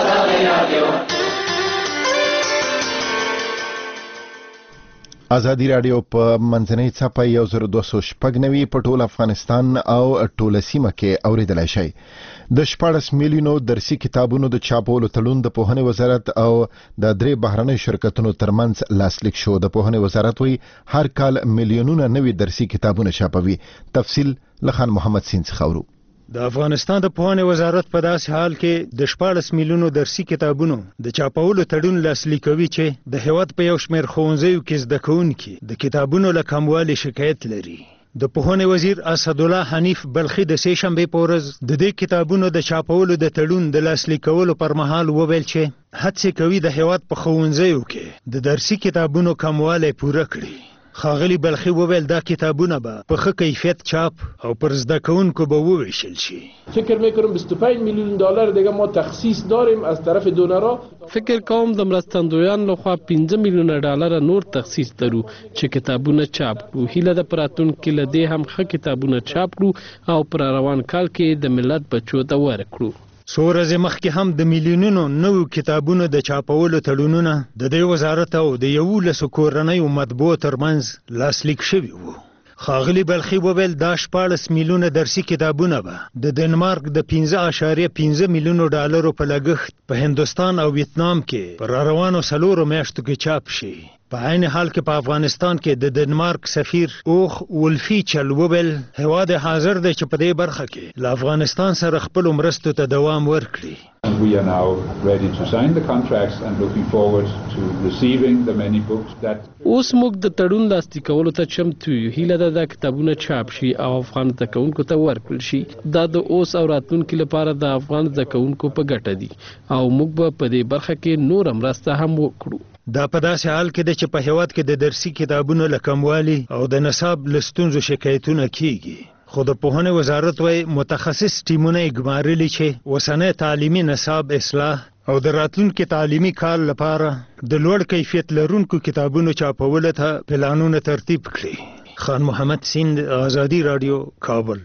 ازادي راډیو په منځنۍ څپه یو زر دوه سوه شپږ نوي په ټول افغانستان او ټوله سیمه کې اوریدلای شئ. د شپاړس میلیونو درسي کتابونو د چاپولو تړون د پوهنې وزارت او د درې بهرنیو شرکتونو ترمنځ لاسلیک شو. د پوهنې وزارت وایي هر کال میلیونونه نوي درسي کتابونه چاپوي. تفصیل له خان محمد سین څخه اورو. د افغانستان د پوهنې وزارت په داسې حال کې د شپاړس میلیونو درسي کتابونو د چاپولو تړون لاسلیک کوي چې د هیواد په یو شمېر ښوونځیو کې زده کوونکي د کتابونو له کموالي شکایت لري. د پوهنې وزیر اسدالله حنیف بلخي د سې شنبې په ورځ د دې کتابونو د چاپولو د تړون د لاسلیک کولو پر مهال وویل چې هڅې کوي د هیواد په ښوونځیو کې د درسي کتابونو کموالی پوره کړي. خاغلی بلخی وویل دا کتابونه به په ښه کیفیت چاپ او پر زده کوونکو به وویشل شي. فکر میکنم بیست و پنج میلیون دلار دیگه ما تخصیص داریم از طرف دونرها. فکر کوم د مرستندویان لخوا پنځه میلیونه ډالر نور تخصیص درو چې کتابونه چاپ کړو. هیله د پراتون کې لدې هم ښه کتابونه چاپ کړو او پر روان کال کې د ملت بچو ته ورکړو. څو ورځې مخکې هم د میلیونونو نوو کتابونو د چاپولو تړونونه د دې وزارت او د یولسو کورنیو مطبوعو ترمنځ لاسلیک شوي وو. خاغلی بلخي وویل دا شپاړس میلیونه درسي کتابونه به د ډنمارک د پنځه اعشاریه پنځه میلیونو ډالرو په لګښت په هندوستان او ویتنام کې په راروانو څلورو میاشتو کې چاپ شي. په عین حال کې په افغانستان کې د ډنمارک سفیر اوخ ولفي چل وویل هیواد حاضر دی چې په دې برخه کې له افغانستان سره خپل مرستو ته دوام ورکړي. We are now ready to sign the contracts and looking forward to receiving the many books that اوس موږ د تړون لاسلیک کولو ته چمتو یو. هیله ده دا کتابونه چاپ شي او افغان زده کوونکو ته ورکړل شي. دا د اوس او راتلونکي لپاره د افغان زده کوونکو په ګټه دي او موږ به په دې برخه کې نور مرسته هم وکړو. دا په داسې حال کې ده چې په هیواد کې د درسي کتابونو له کموالي او د نصاب له ستونزو شکایتونه کیږي. خو د پوهنې وزارت وایي متخصص ټیمونه یې ګمارلي چې اوسنی تعلیمي نصاب اصلاح او د راتلونکي تعلیمي کال لپاره د لوړ کیفیت لرونکو کتابونو چاپولو ته پلانونه ترتیب کړي. خان محمد سیند، آزادی رادیو، کابل.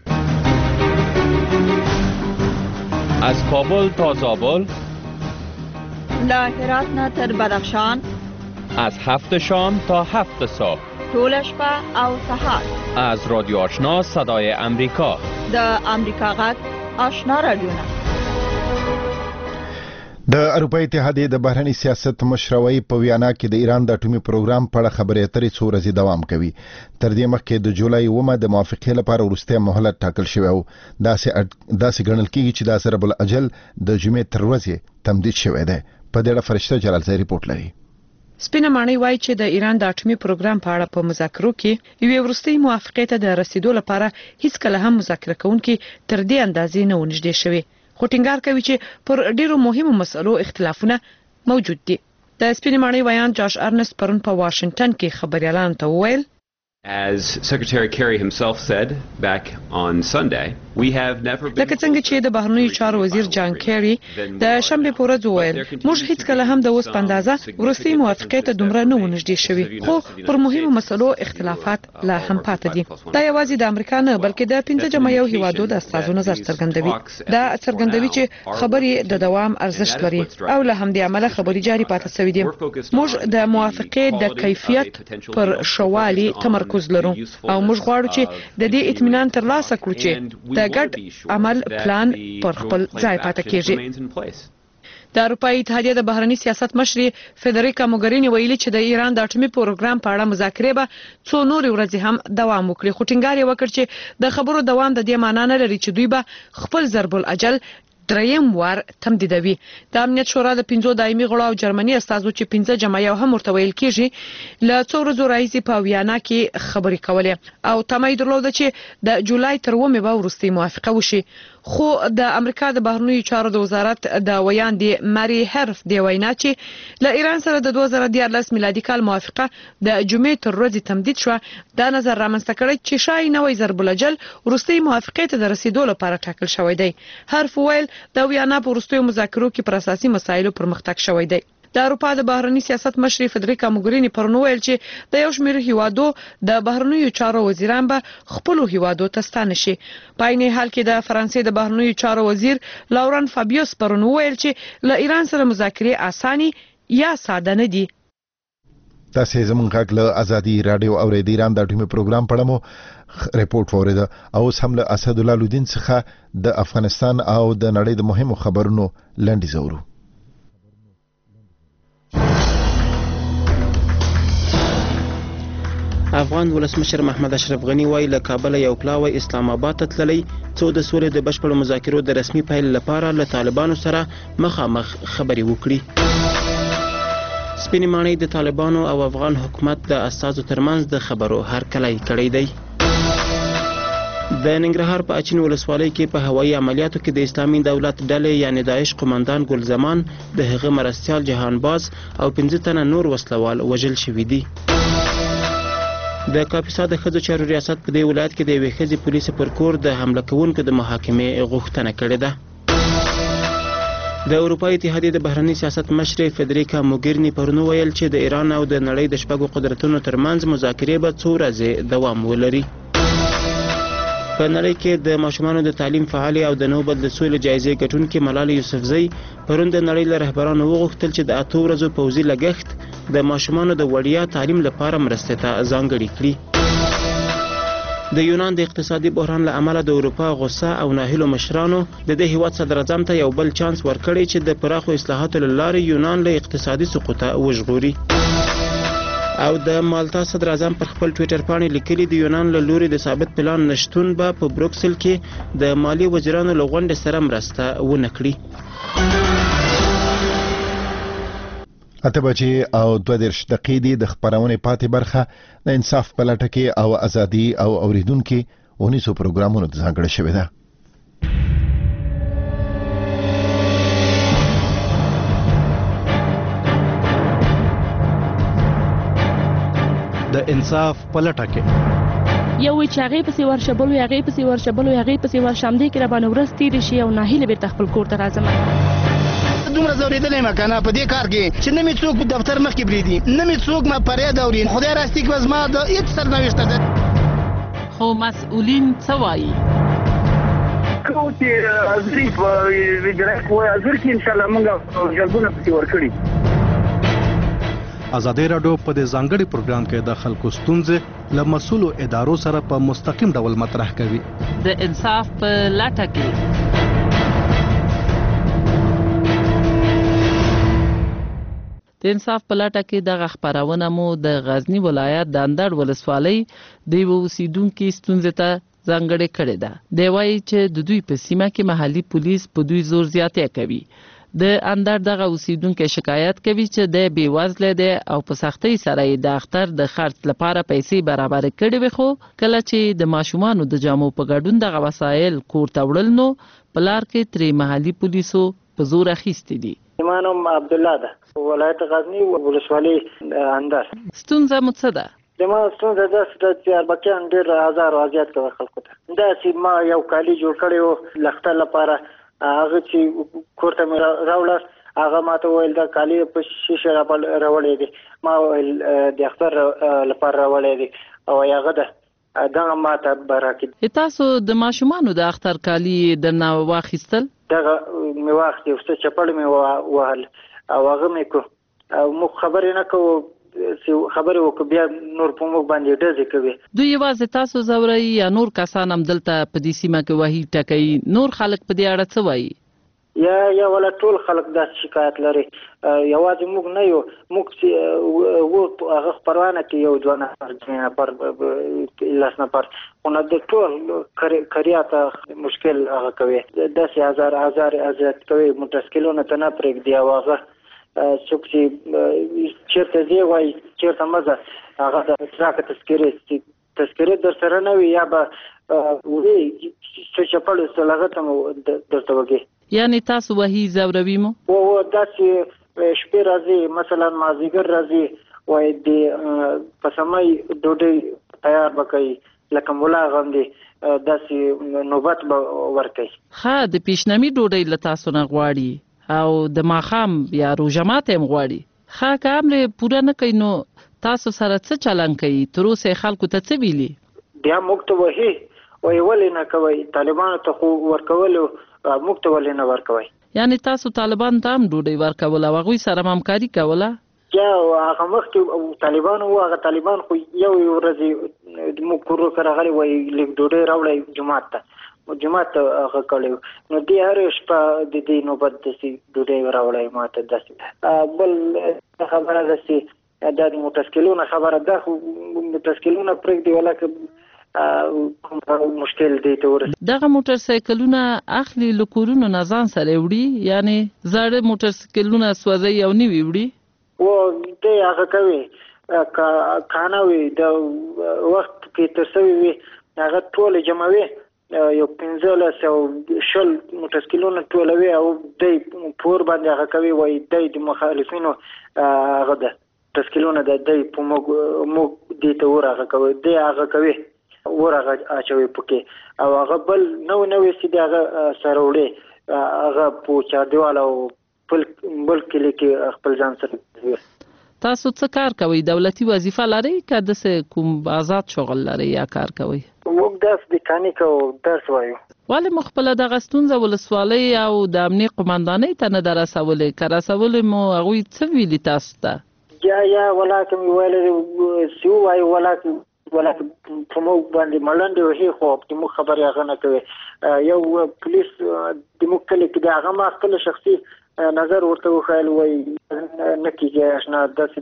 از کابل تا زابل، له هرات نه تر بدخشان، از هفت شام تا هفت صبح، ټول شپه او سهار. از رادیو آشنا صدای امریکا، د امریکا غږ آشنا رادیو. د اروپای اتحادیې د بهرنی سیاست مشروي په ویانا کې د ایران د اټومي پروګرام په اړه خبرې اترې څو ورځې دوام کوي. تر دې مخکې د جولای اوومه د موافقې لپاره وروستی مهلت ټاکل شوی و. داسې داسې ګڼل کېږي چې دا ضرب الاجل د جمعې تر ورځې تمدید شوی دی. په دې اړه فرشته جلالزی ریپورت لري. سپینه ماڼۍ وایي چې د ایران د اټومي پروګرام په اړه په مذاکرو کې یوې وروستۍ موافقې ته د رسیدو لپاره هیڅ کله هم مذاکره کوونکي تر دې اندازې نه ونږدې شوي. خو ټینګار کوي چې پر ډیرو مهمو مسلو اختلافونه موجود دي. د سپینې ماڼۍ ویان جاش ارنست پرون په واشنگټن کې خبريالانو ته وویل As Secretary Kerry himself said back on Sunday, we have never been لکه څنګه چې د بهرنیو چارو وزیر جان کیری د شنبه په ورځ وویل موږ هیڅ کله هم د اوس په اندازه ورستي موافقې ته دومره نه ونږدې شوي، خو پر مهمو مسلو اختلافات لا هم پاتې دي. دا یوازې د امریکا نه بلکې د پنځه جمع یو هیوادو د استازو نظر څرګندوي. دا څرګندوي چې خبرې د دوام ارزښت لري او له همدې امله خبرې جاري پاتې شوې دي. موږ د موافقې د کیفیت پر شوالي تمرکز تمرکز لرو او موږ غواړو چې د دې اطمینان ترلاسه کړو چې د ګډ عمل پلان پر خپل ځای پاتې کیږي. د اروپאי اتحادیه د بهرنی سیاست مشر فدریکا موګرینی ویلي چې د ایران د اټومي پروګرام په اړه مذاکرې به څو نورې ورځې هم دوام وکړي، خو ټینګار یې وکړ چې د خبرو دوام د دې معنی نه لري چې دوی به خپل ضرب الاجل دریم وار تمدیدوي. د امنیت شورا د پنځو دایمي غړو او جرمني استازو چې پنځه جمعیه هم ورته ویل کیږي له څو ورځو راهیسې په ویانا کې خبرې کولې او تمه یې درلوده چې د جولای تر اوومې به وروستۍ موافقه وشي. خو د امریکا د بهرنیو چارو د وزارت د ویاندې ماري هرف دی وینا چې له ایران سره د دوه زره دیارلس میلادي کال موافقه د جمعې تر ورځې تمدید شوه. دا نظر رامنځته کړی چې شایي نوی ضرب الاجل وروستۍ موافقې ته د رسیدو لپاره ټاکل شوی دی. هرف ویل د ویانا په وروستیو مذاکرو کې پر اساسي مسایلو پرمختګ شوی دی. د اروپا د بهرنی سیاست مشر فدریکا موګرینی پرون ویل چې د یو شمېر هیوادو د بهرنیو چارو وزیران به خپل هیوادو ته ستانه شي. په عین حال کې د فرانسې د بهرنیو چارو وزیر لوران فابیوس پرون ویل چې له ایران سره مذاکرې اساني یا ساده نه دي. تاسو زمونږ غږ له ازادي رادیو او د ایران د اټومي پروګرام په اړه مو ریپورت وریده او اوس هم له اسد الله لودین څخه د افغانستان او د نړۍ د مهمو خبرونو لنډیز اورو. افغان ولسمشر محمد اشرف غنی وایي له کابل یو پلاوی اسلام آباد ته تللی څو د سولې د بشپړ مذاکرو د رسمي پیل لپاره له طالبانو سره مخامخ خبرې وکړي. سپینې ماڼۍ د طالبانو او افغان حکومت د استازو ترمنځ د خبرو هرکلی کړی دی. د ننګرهار په اچین ولسوالۍ کې په هوایي عملیاتو کې د اسلامي دولت ډلې یعنی داعش قومندان ګل زمان د هغه مرستیال جهانباز او پنځه تنه نور وسلوال وژل شوي دي. د کاپیسا د ښځو چارو ریاست په دې ولایت کې د یوې ښځې پولیسو پر کور د حمله کوونکو د محاکمې غوښتنه کړې ده. د اروپا اتحادیې د بهرني سیاست مشر فدریکا موګرینی پرون ویل چې د ایران او د نړۍ د شپږو قدرتونو ترمنځ مذاکرې به څو ورځې دوام ولري. په نړۍ کې د ماشومانو د تعلیم فعالي او د نوبل د سولې جایزې ګټونکې ملالۍ یوسفزۍ پرون د نړۍ له رهبرانو وغوښتل چې د اتو ورځو پوځي لګښت د ماشومانو د وړیا تعلیم لپاره مرستې ته ځانګړي کړي. د یونان د اقتصادي بحران له امله د اروپا غوسه او ناهیلو مشرانو د دې هیواد صدراعظم ته یو بل چانس ورکړی چې د پراخو اصلاحاتو له لارې یونان له اقتصادي سقوطه وژغوري. او د مالتا صدراعظم پر خپل ټویټر باندې لیکلي د یونان له لوري د ثابت پلان نشټون به په بروکسل کې د مالی وزیرانو له غونډې سره مرسته ونه کړي. اته بجې او دوه دېرش دقیقې دي د خبرونې پاتې برخه د انصاف په لټه کې او ازادي او اوریدونکو اونیسو پروګرامونو ته ځانګړې شوې ده. د انصاف په لټه کې یو چې هغه پسې ورشبل وي هغه پسې ورشبل وي هغه پسې ورشم دي کې را باندې ورس تیر شي او ناهیله بیرته خپل کور ته راځم. دومره زوریدلې مکنه په دې کار کې چې نه می څوک په دفتر مخ کې بریدي نه می څوک ما پرې دوري خدای راستي کې وزما د هیڅ سرنوشت ده. خو مسؤلین څه وایي؟ کوم چې ازري په ویډیو کوی ازر کې ان شاء الله موږ جلبونه پسې ورکړي. ازادي راډیو په دې ځانګړي پروګرام کې د خلکو ستونزې له مسؤلو ادارو سره په مستقیم ډول مطرح کوي. د انصاف په لټه کې د انصاف په لټه کې دغه خبرونه مو د غزنی ولایت د اندړ ولسوالۍ د یو اوسیدونکو ستونزې ته ځانګړې کړې ده. دی وایي چې د دوی په سیمه کې محلي پولیس په دوی زور زیاتې کوي. د اندړ دغه اوسیدونکو شکایت کوي چې د بې وزله دی او په سختۍ سره یې د اختر د خرڅ لپاره پیسې برابر کړي وي، خو کله چې د ماشومانو د جامو په ګډون دغه وسایل کور ته وړل نو په لار کې ترې محلي پولیسو په زور اخیستي دي. زما نوم عبدالله ده، ولایت غزنی ولسوالۍ اندړ. ستونزه مو څه ده؟ زما ستونزه داسې ده چې اربکیان ډېر ازار او اذیت کوي خلکو ته. داسې ما یو کالي جوړ کړی و لښته لپاره، هغه چې کور ته مې راوړل هغه ماته وویل دا کالي په شیشه راوړی دی. ما وویل د اختر لپاره راوړی دی او هغه ده دغه ماته به راکړي. تاسو د ماشومانو د اختر کالي درنه واخیستل؟ دغه مې واخیست، یو څه چپړ مې ووهل او هغه مې کړو او موږ خبرې نه کوو خبرې وکړو بیا نور په موږ باندې ډزې کوي. دوی یوازې تاسو ځوروي یا نور کسان هم دلته په دې سیمه کې وهي ټکوي؟ نور خلک په دې اړه څه وایي؟ یا یا ولا ټول خلک داسې شکایت لري. یوازې موږ نه یو، موږ چې و هغه خپرونه کې یو دوه نفر درې نفر لس نفر خو نه د ټول کریاته مشکل هغه کوي. داسې هزار هزار ازاد کوي موټرسکلونه ته نه پرېږدي او هغه څوک چې چېرته ځې وایي چېرته مزه هغه د راکړه تذکرې تذکرې در سره نه وي یا به وي څه چپړ څه هغه ته مو درته وږي. یعنی تاسو وهي ځوروي مو؟ او داسې شپې راځي مثلا مازدیګر راځي وایي د په سمۍ ډوډۍ تیار به کوي لکه ملا غوندې داسې نوبت به ورکوي. ښه د پیشنمي ډوډۍ له تاسو نه غواړي او د ماښام یا روژه ماتی هم غواړي. ښه که امر پوره نه کوي نو تاسو سره څه چلند کوي؟ تر اوسه خلکو ته څه ویلي؟ بیا موږ ته وهي وایي ولې نه کوئ؟ طالبانو ته خو ورکولو موږ ته ولې نه ورکوئ؟ یعنی تاسو طالبان ته هم ډوډۍ ورکول او هغوی سره همکاري کوله؟ یا هغه مخکې طالبان وو، هغه طالبان خو یو یو ورځې موږ کور ته راغلي وایي لږ ډوډۍ راوړئ جومات ته جومات ته هغه کړی نو دې هرې شپه د دې نوبت داسې ډوډۍ راوړئ ما ته داسې. بل خبره داسې دا د موټرسکلونه خبره ده خو موټرسکلونه پرېږدي ولکه مشکل دی ته ورسېږي. دغه موټر سایکلونه اخلي له کورونو نه ځان سره وړي؟ یعنی زاړه موټر سایکلونه سوځي او نوي وړي؟ و دی هغه کوي کانه وي د وخت کې تر سوي وي هغه ټول جمعوي یو پنځلس او شل موټر سایکلونه ټولوي او دی پور باندې هغه کوي وایي دی د مخالفینو هغه ده تسکیلونه د دی په موږ موږ دې ته ور هغه کوي دی هغه کوي ور هغه اچوي پکې او هغه بل نو نوې سیده هغه سره وړي هغه په چاردیوال او بل بل کلی کې خپل ځان سره. تاسو څه کار کوئ؟ دولتي وظیفه لرئ که داسې کوم آزاد شغل لرئ یا کار کوئ؟ موږ داسې میکانیک او درس وایو. ولې مو خپله دغه ستونزه ولسوالۍ او د امنیې قمندانۍ ته نه ده رسولې؟ که رسولې مو هغوی څه ویلي تاسو ته؟ یا یا ولاکه مې ویلې چې ووایو ولاکه ولاکه په موږ باندې ملنډې وهي خو د موږ خبرې هغه نه کوي. یو پولیس د موږ کلي کې د هغه ما خپل شخصي نظر ورته وښایل وایي نه کېږي اشنا داسې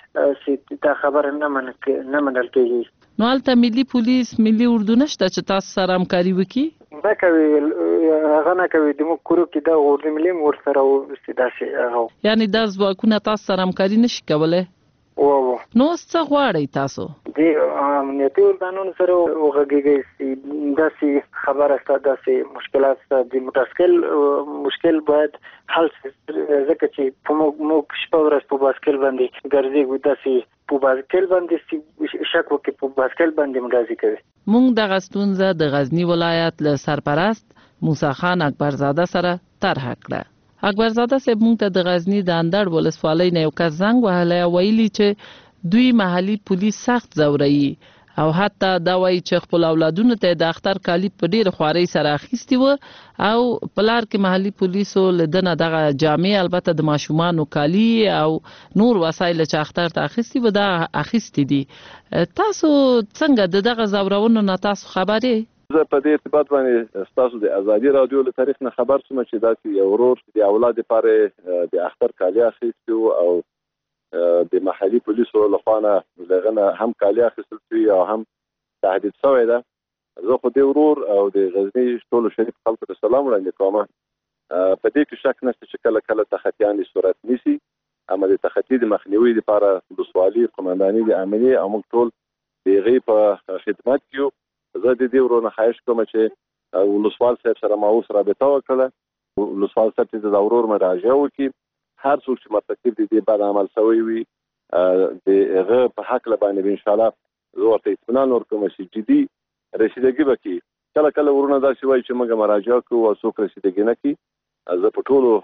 ده دا خبره نه منل کېږي. نو هلته ملي پولیس ملي اردو نشته چې تاسو سره همکاري وکړي؟ نه کوي هغه نه کوي د موږ کورو کې دا اردو ملي هم ورسره داسې هغه. یعنې دا ځواکونه تاسو سره همکاري نشي کولی؟ و و نو اوس څه غواړئ تاسو؟ د امنیتي ارګانونو سره وغږېږئ چې داسې خبره شته داسې مشکلات شته د موټرسایکل مشکل باید حل شي ځکه چې په موږ شپه ورځ په بایسکل باندې ګرځېږو داسې په بایسکل باندې شک وکړي په بایسکل باندې مډازي کوي. موږ دغه ستونزه د غزني ولایت له سرپرست موسی خان اکبرزاده سره طرحه کړه. اکبرزاده صاحب موږ ته د غزني د اندړ ولسوالۍ نه یو کس زنګ وهلی او ویلي چې دوی محلي پولیس سخت ځوروي او حتی دا وایي چې خپل اولادونو ته د اختر کالي په ډېره خوارۍ سره اخیستي وو او په لار کې محلي پولیسو له ده نه دغه جامې البته د ماشومانو کالي او نور وسایل چې اختر ته اخیستي وو دا اخیستي دي. تاسو څنګه د دغه ځورونو نه تاسو خبر یې؟ زه په دې ارتباط باندې ستاسو د ازادي رادیو له تاریخ نه خبر شوم چې داسې یو ورور د اولاد لپاره د اختر کالي اخیستي او د محلي پولیسو لخوا نه دغه نه هم کالي اخیستل شوي او هم تهدید شوی ده. زه خو دې ورور او د غزني ټولو شریف خلکو ته سلام وړاندې کوم. په دې کې شک نشته چې کله کله تخطیان صورت نیسي اما د تخطي د مخنیوي لپاره ولسوالي قمنداني د امنیې او موږ ټول د هغې په خدمت کې یو. زه د دې ورونه خواهش کوم چې ولسوال صاحب سره ما اوس رابطه وکړه ولسوال صاحب ته د ورور مراجعه وکړي هر څوک چې مرتکب دي د بد عمل شوی وي د هغه په حق باندې ان شاء الله زه ورته اطمینان ورکوم چې جدي رسیدګي وکړي. کله کله ورونه داسې وایي چې موږ مراجعه کوو او څوک رسیدګي نه کوي. زه په ټولو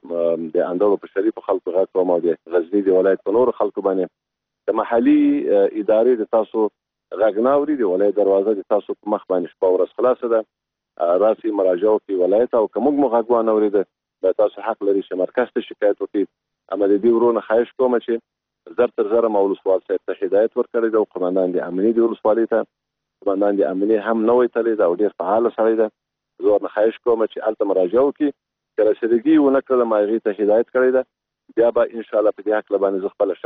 د اندړو په شریفو خلکو غږ کوم او د غزني د ولایت په نورو خلکو باندې د محلي ادارې د تاسو غږ نه اوري د ولایت دروازه د تاسو په مخ باندې شپه ورځ خلاصه ده راسي مراجعه کوي ولایت او که موږ مو غږ وانه اورېده دا تاسو حق لري چې مرکز ته شکایت وکړي. اما د دې ورونه خواهش کوم چې زر تر زر ما ولسوال صاحب ته هدایت ورکړی دی او قمندان د امنیې د ولسوالۍ ته قمندان د امنیې هم نوی تللی دی او ډېر فعاله سړی دی. زه ورنه خواهش کوم چې هلته مراجعه وکړي، که رسیدګي ونه کړله ما هغې ته هدایت کړی ده، بیا به انشاءالله په دې هکله باندې زه خپله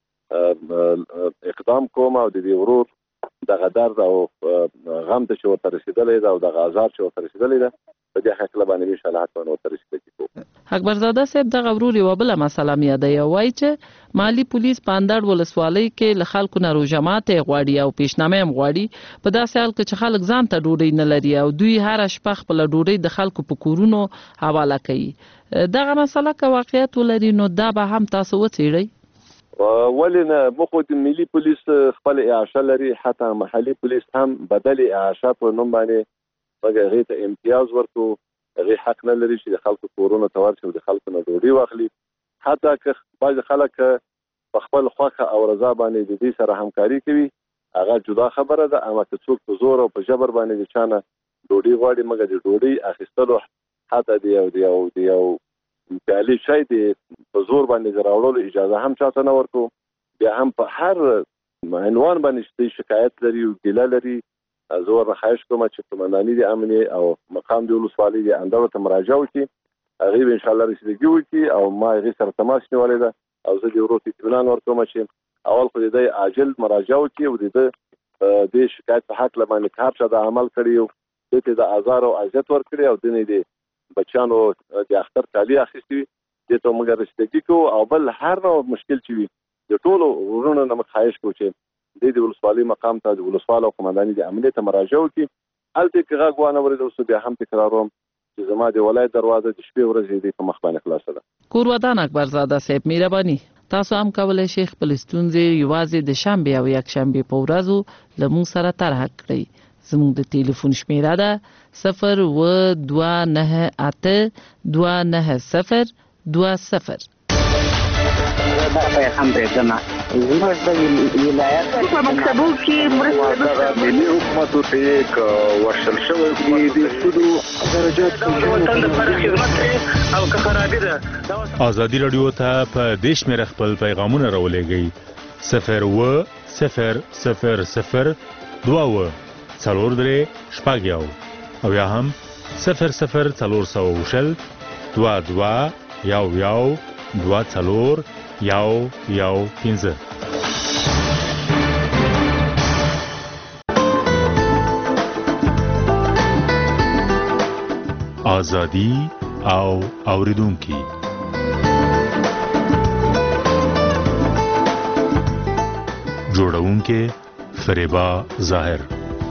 شخصا اقدام کوم او د دې ورور دغه درد او غم ته چې ورته رسېدلی ده او دغه آزار چې ورته رسېدلی ده په دې هکله باندې انشاءالله حتما ورته رسېدګي کوو. اکبرزاده صاحب دغه ورور یوه بله مسله مې یادوي او وایي چې مالي پولیس په اندړ ولسوالۍ کې له خلکو نه روژه ماتې غواړي او پیشنامه هم غواړي، په داسې حال کې چې خلک ځان ته ډوډۍ نه لري او دوی هره شپه خپله ډوډۍ د خلکو په کورونو حواله کوي. دغه مسله که واقعیت ولري نو دا به هم تاسو وڅېړئ؟ ولې نه، موږ خو د ملي پولیس خپل اعاشه لري، حتی محلي پولیس هم بدل اعاشه په نوم باندې موږ هغې ته امتیاز ورکړو. هغې حق نه لري چې د خلکو کورونو ته ورشي او د خلکو نه ډوډۍ واخلي. حتی که بعضې خلک په خپل خوښه او رضا باندې د دې سره همکاري کوي هغه جدا خبره ده، اما که څوک په زور او په جبر باندې د چا نه ډوډۍ غواړي، مګر د ډوډۍ اخیستلو حتی د یو د یو د یو پیالې شی د په زور باندې د راوړلو اجازه هم چاته نه ورکوو. بیا هم په هر عنوان باندې چې شکایت لري او ګیله لري، زه ورنه خواهش کوم چې قمنداني د امنیې او مقام د ولسوالۍ د اندړو ته مراجعه وکړي، هغې به انشاءالله رسیدګي وکړي او ما هغې سره تماس نیولی ده او زه د ورور ته اطمینان ورکوم چې اول خو د دی عاجل مراجعه وکړي او د ده د شکایت په حق باندې که هر چا د عمل کړي او دې ته د ازار او اذیت ورکړي او دنې د بچیانو د اختر کالي اخیستي وي، دې ته موږ رسیدګي کوو. او بل هر نوع مشکل چې وي د ټولو ورونو نه موږ خواهش کوو چې دې د ولسوالۍ مقام ته د ولسوال او قمنداني د امنیې ته مراجعه وکړي. هلته که غږ وانه ورېده اوس بیا هم تکراروم چې زما د ولایت دروازه د شپې ورځې دې په مخ باندې خلاصه ده. کورودان اکبرزاده صاحب مهرباني، تاسو هم کولی شئ خپل ستونزې یوازې د شنبې او یکشنبې په ورځو له موږ سره طرحه کړئ. زموږ د ټلیفون شمیره ده صفر و دوه نهه اته دوه نهه صفر دوه صفر. دا پیغام پرېږدمه زموږ د ولایت په مکتبو کې مرسته ملي حکومتو ته یې که ورشل شوی وي د سودو درجات د وطن لپاره خدمت کوي او که خرابي ده. ازادي راډیو ته په دې شمېره خپل پیغامونه راولېږئ صفر و صفر صفر صفر دوه اوه څلور درې شپږ یو او یا هم صفر صفر څلور سوه شل دوه دوه یو یو دوه څلور یو یو پنځه. ازادي او اوریدونکي جوړونکي فریبا ظاهر.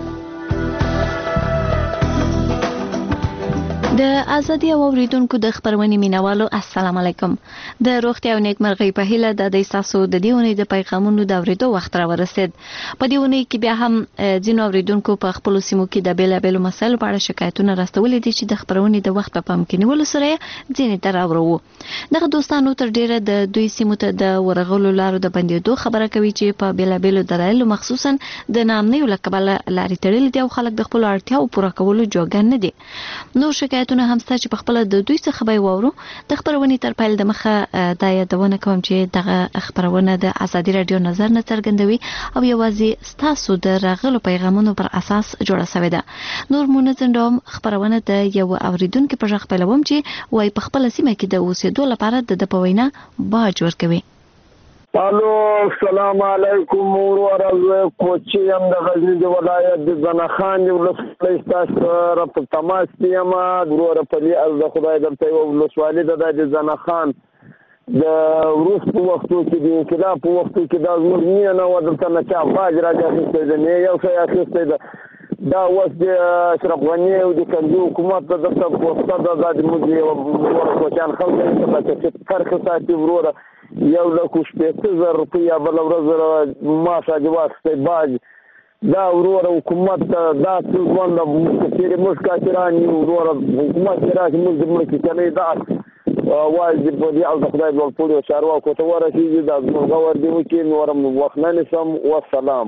د ازادي او اوریدونکو د خبرونې مینوالو السلام علیکم. د روغتیا او نیکمرغۍ په هیله د دې تاسو د دې ونې د پیغامونو د اوریدو وخت را ورسید. په دې ونې کې بیا هم ځینو اوریدونکو په خپل سیمو کې د بیلابېلو مسایلو په اړه شکایتونه راستولې دي چې د خبرونې د وخت په پام کې نیولو سره ځینې ته راوړو. دغه دوستانو تر ډیره د دوی سیمو ته د ورغلو لارو د بندېدو خبره کوي چې په بیلابېلو دلایلو مخصوصا د ناامنیو له کبله لارې تړلې دي او خلک د خپلو اړتیاو پوره کولو جوګه نه دي. نور شکایت شکایتونه هم ستا چې په خپل د دوی څخه به وورو. د خبرونې تر پیل د مخه دا یادونه کوم چې دغه خبرونه د ازادي رادیو نظر نه څرګندوي او یوازې ستاسو د راغلو پیغامونو پر اساس جوړه شوې ده. نور مونږ خبرونه د یو اوریدونکو په ځخ پیلوم چې وای په خپل سیمه کې د اوسېدو لپاره د پوینا باج ورکوي. الو السلام علیکم ورحمه کوچی هم د غزنی د ولایت د زنخان د ولسوالۍ تاسو را په تماس کې ما ضرور په دې از د خدای درته یو ولسوالۍ د زنخان د روس په وختو کې د انقلاب په وختو کې د زموږ نه ودلته نه چا باج راځي چې نه یو څه اخیسته ده دا اوس د اشرف غنی او د کندو حکومت د دغه پوسټه د د موږ ورکوچان خلک ته فرق ساتي وروره یو لکه شپېته زره روپۍ بله ورځ معاش د واخیستی باج دا وروره حکومت ته دا څه ژوند چېرې موږ کافران یو وروره حکومت چې راشي موږ د مړه کیسنۍ دا وایي په دې او د خدای ډول پورې چارواکو ته ورسېږي دا زموږ غور دې وکړي نور وخت نه نیسم والسلام.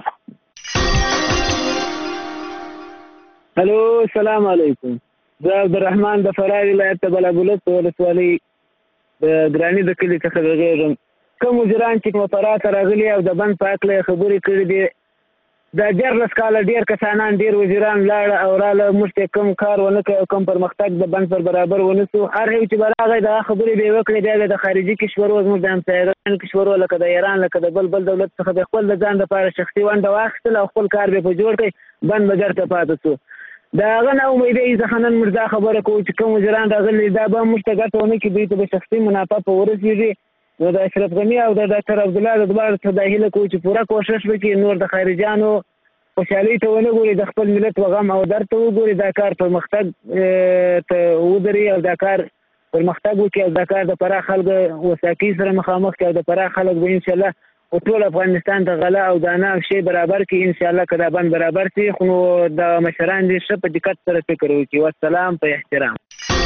الو السلام علیکم. زه عبدالرحمن د فراه ولایت د بلابلوک په ولسوالۍ د ګراني د کلي څخه غږېږم. کوم وزیران چې مفرات راغلي او د بند په هکله خبرې کړې دي د دیارلس کاله ډېر کسانان ډېر وزیران لاړه او راله موږ ته کوم کار ونه کړ کوم پرمختګ د بند پر برابر ونه سو هر یو چې به راغی دغه خبرې به یې وکړې بیا د خارجي کشورو زموږ د همسایګانو کشورو لکه د ایران لکه د بل بل دولت څخه د خپل د ځان دپاره شخصي ونډه واخیستل او خپل کار به یې په جوړ کړئ بند به ګرته پاتې سو د هغه نه امیدۍ څخه نن موږ دا خبره کوو چې کوم وزیران راغلي دا به موږ ته ګټه ونه کړي دوی ته به شخصي منافع په ورسېږي نو د اشرف غني او د ډاکټر عبدالله د دواړو څخه دا هیله کوو چې پوره کوښښ وکړي نور د خارجیانو خوشحالۍ ته ونه ګوري د خپل ملت په غم او درد ته وګوري دا کار پرمختګ ته ودري او دا کار پرمختګ وکړي او دا کار د پراخ خلکو وساکۍ سره مخامخ کړي او د پراخ خلک به انشاءالله ټول افغانستان ته غله او دانه او شی برابر کړي انشاءالله که دا بند برابر شي خو نو د مشران دې ښه په دقت سره فکر وکړي والسلام په احترام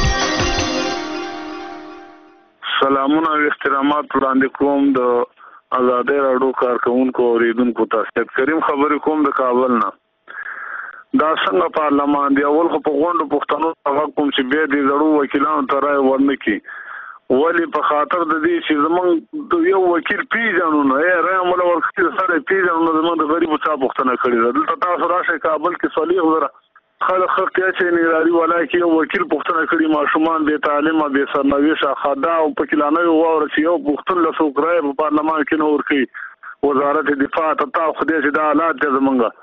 سلامونه او احترامات وړاندې کوم د آزادۍ راډیو کارکونکو او اوریدونکو ته سید کریم خبرې کوم د کابل نه دا څنګه پارلمان دی اول خو په غونډو پښتنو هغه کوم چې بیا د زړو وکیلانو ته رای ورنکړي ولی په خاطر د دې چې زمونږ یو وکیل پیژنو نه یې رای مولا ورکړي سره پیژنو نه زمونږ د غریبو چا پښتنه کړي ده دلته تاسو راشئ کابل کې صلیح وره خلک خلک چې نگرانی ولای کې یو وکیل پښتنه کړي ماشومان به تعلیمه به سرنويشه خدا او پکلانه وره چې یو پښتون له سوکرای په پارلمان کې نور کوي وزارت دفاع ته خدای چې دا حالات دې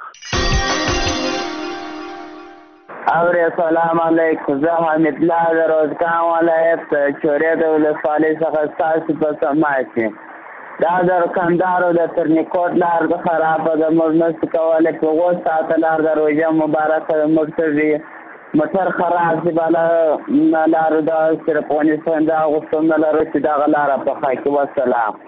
زمونږه اور السلام علیکم زه حمید الله د روزګان ولایت چورې د ولسوالۍ څخه ستاسو په سماعت کې دا د کندهار د ترنیکوټ لار د خرابه د موږ نشو کولی په اووه ساعته لار د روژه مبارکه د موږ ته ځي موټر خراب شي بالا لارو دا صرف افغانستان دا غوښتم نه لرو چې دغه لاره پخه کړي والسلام